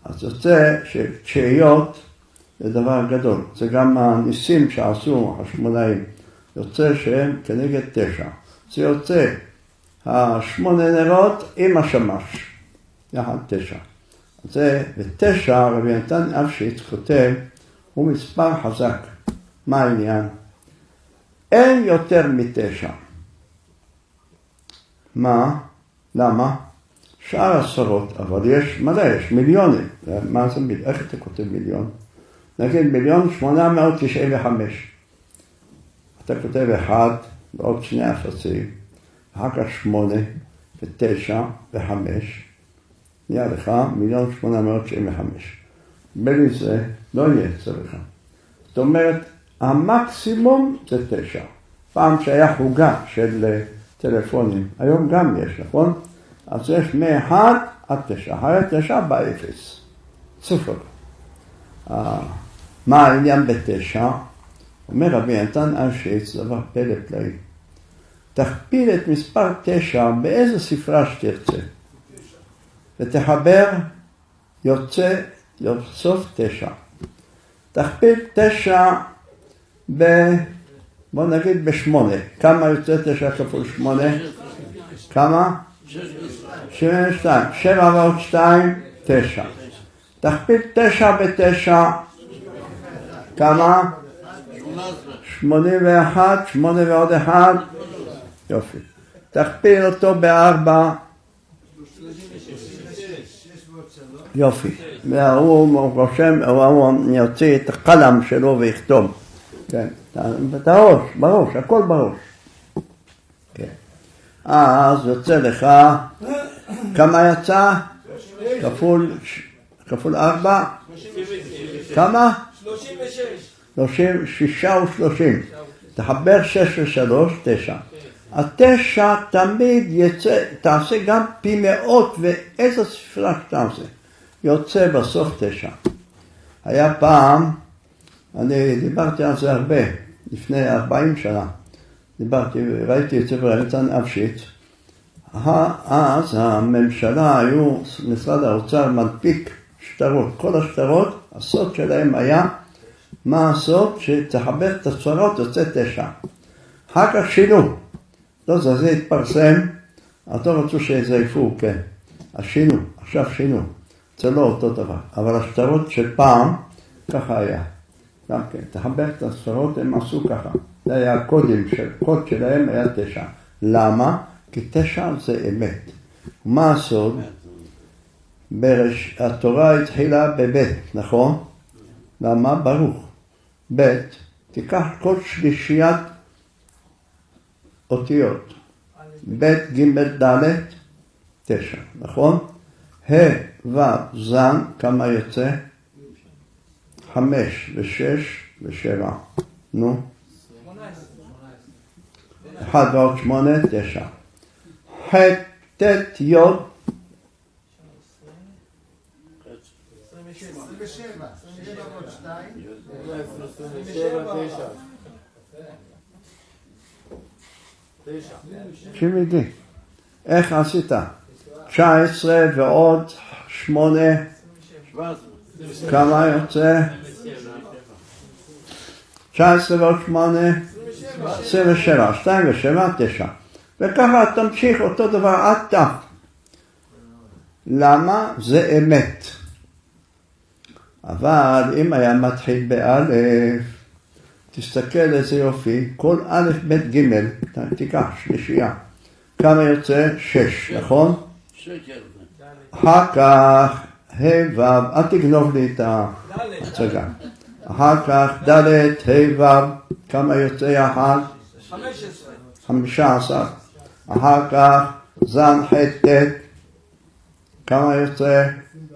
אז יוצא שתשיעיות זה דבר גדול. זה גם הניסים שעשו החשמונאים. יוצא שהם כנגד 9. זה יוצא 8 נרות עם השמש. יחד 9. זה ב9 רבי נתן אפשיץ כותב, הוא מספר חזק. מה העניין? אין יותר מ9. מה? למה? שאר עשרות, אבל יש מלא, יש מיליונים. מה זה מיליון? איך אתה כותב מיליון? נגיד 1,895,000. אתה כותב 1 ועוד 2 אפסים, אחר כך 8 ו9 ו5, נהיה לך 1,895,000. בלי זה לא יהיה צריך. זאת אומרת, המקסימום זה 9. פעם שהיה חוגה של טלפונים, היום גם יש, נכון? אז יש מ1 עד 9, אחרי 9 בא 0. סופר. מה העניין ב9? אומר רבי נתן אפשיץ, דבר פלא פלאי. תכפיל את מספר 9 באיזה ספרה שתרצה. ותחבר, יוצא סוף 9. תכפיל 9 בוא נגיד ב8. כמה יוצא 9 כפול 8? כמה? 72. 7 ועוד 2, 9. תכפיל 9 ב9. כמה? 81, 8 ועוד 1. יופי. תכפיל אותו ב4. יופי. והוא רושם, הוא יוציא את הקלם שלו ויכתוב. כן. בראש, הכל בראש. כן. אז יוצא לך, כמה יצא? כפול 4? כמה? 36 ו30. תחבר 6 ו3, 9. ה9 תמיד יצא, תעשה גם פי מאות ואיזה ספרה שתעשה. יוצא בסוף 9. היה פעם, אני דיברתי על זה הרבה, לפני 40 שנה. ראיתי את ספר נתן אפשיץ. אז הממשלה היו, משרד האוצר מנפיק שטרות. כל השטרות, הסוד שלהם היה, מה הסוד? שתחבר את הספרות יוצא 9. אחר כך שינו. לא, זה התפרסם, אז לא רצו שיזייפו, כן. אז שינו, עכשיו שינו. זה לא אותו דבר. אבל השטרות של פעם, ככה היה. גם כן, תחבר את הספרות, הם עשו ככה. זה היה הקודים, הקוד שלהם היה 9. למה? כי 9 זה אמת. מה הסוד? התורה התחילה בבית, נכון? למה? ברוך. בית, תיקח כל שלישיית אותיות. בית, ג' ד' 9, נכון? ה' ו' ז', כמה יוצא? 5 ו6 ו7. נו? 1 ועוד 8, 9. ח' ט' י' 27 ועוד 2. 9. תשמעי, איך עשית? 19 ועוד 8, כמה יוצא? 19 ועוד 8, 27, 2 ו7, 9. וככה תמשיך אותו דבר עד ת'. למה? זה אמת. אבל אם היה מתחיל באלף, תסתכל איזה יופי, כל א' ב' ג', תיקח שלישייה. כמה יוצא? 6, נכון? שקר. אחר כך ה' ו', אל תגנוב לי את ההצגה. אחר כך ד' ה' ו', כמה יוצא יחד? 15. אחר כך ז' ח' ט', כמה יוצא?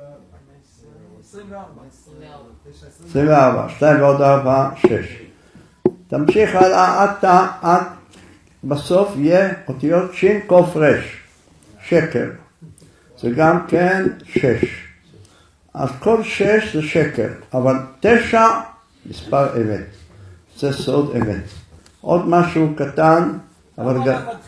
24. 2 ועוד 4, 6. תמשיך הלאה עד בסוף יהיה אותיות שין קוף רש. שקר. זה גם כן 6. אז כל 6 זה שקר, אבל 9 מספר אמת. זה סוד אמת. עוד משהו קטן, אבל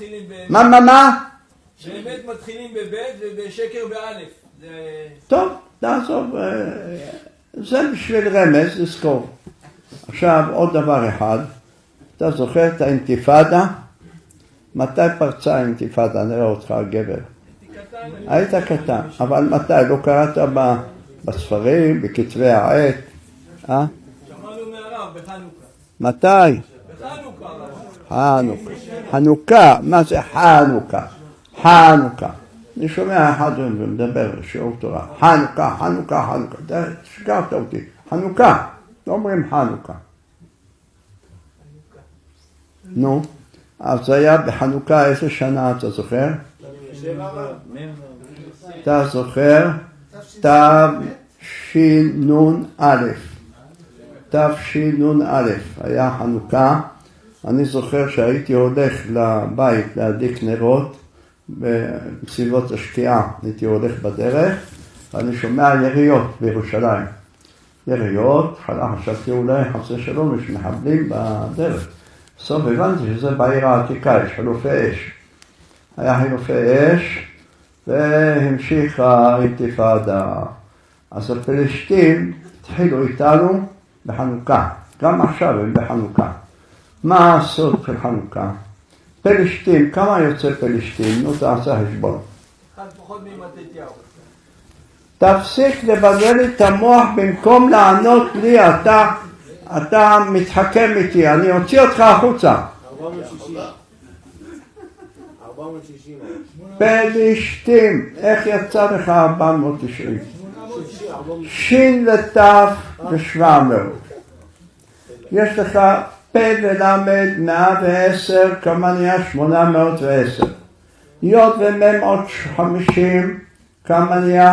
מה? באמת מתחילים בבית ובשקר באלף. טוב, תעזוב, זה בשביל רמז, לזכור. עכשיו עוד דבר אחד, אתה זוכר את האינתיפאדה? מתי פרצה האינתיפאדה? נראה אותך גבר. היית קטן, אבל מתי? לא קראת בספרים, בכתבי העת? שמענו מהרב בחנוכה. מתי? בחנוכה. חנוכה, מה זה חנוכה? חנוכה. אני שומע אחד ומדבר שיעור תורה. חנוכה, חנוכה, חנוכה. שגרת אותי. חנוכה. לא אומרים חנוכה. נו, אז זה היה בחנוכה איזה שנה אתה זוכר? אתה זוכר? תשנ"א היה חנוכה. אני זוכר שהייתי הולך לבית להדליק נרות בסביבות השקיעה. הייתי הולך בדרך ואני שומע יריות בירושלים. יריות, חשבתי אולי חס ושלום, יש מחבלים בדרך. בסוף הבנתי שזה בעיר העתיקה, יש חילופי אש. היה חילופי אש והמשיך האינתיפאדה. אז הפלסטינים התחילו איתנו בחנוכה, גם עכשיו הם בחנוכה. מה הסוד של חנוכה? פלסטין, כמה יוצא פלסטין? נו תעשה חשבון. אחד פחות ממתתיהו. תפסיק לבלבל את המוח במקום לענות לי, אתה מתחכם איתי, אני אוציא אותך החוצה. 460. פלסטין, איך יצא לך 490? שין לתף ו700. יש לך פ' ולמד 110, כמה נהיה 810. י' ומ' עוד 50, כמה נהיה?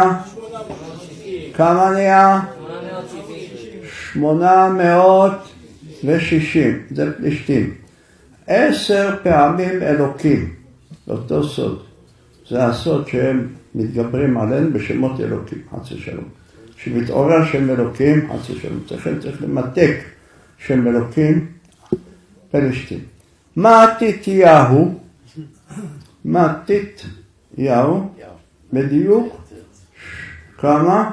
860. זה פלישתים. 10 פעמים אלוקים. באותו סוד. זה הסוד שהם מתגברים עליהם בשמות אלוקים, חס ושלום. שמתעורר שם אלוקים, חס ושלום. צריך למתק שם אלוקים, פלשתים. מתתיהו, בדיוק, כמה?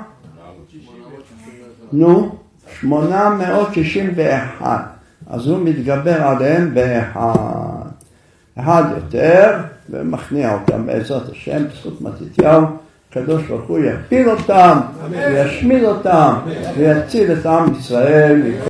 861. אז הוא מתגבר עליהם אחד יותר, ומכניע אותם בעזרת השם, בזכות מתתיהו, הקדוש ברוך הוא יפיל אותם, וישמיד אותם, ויציל את עם ישראל.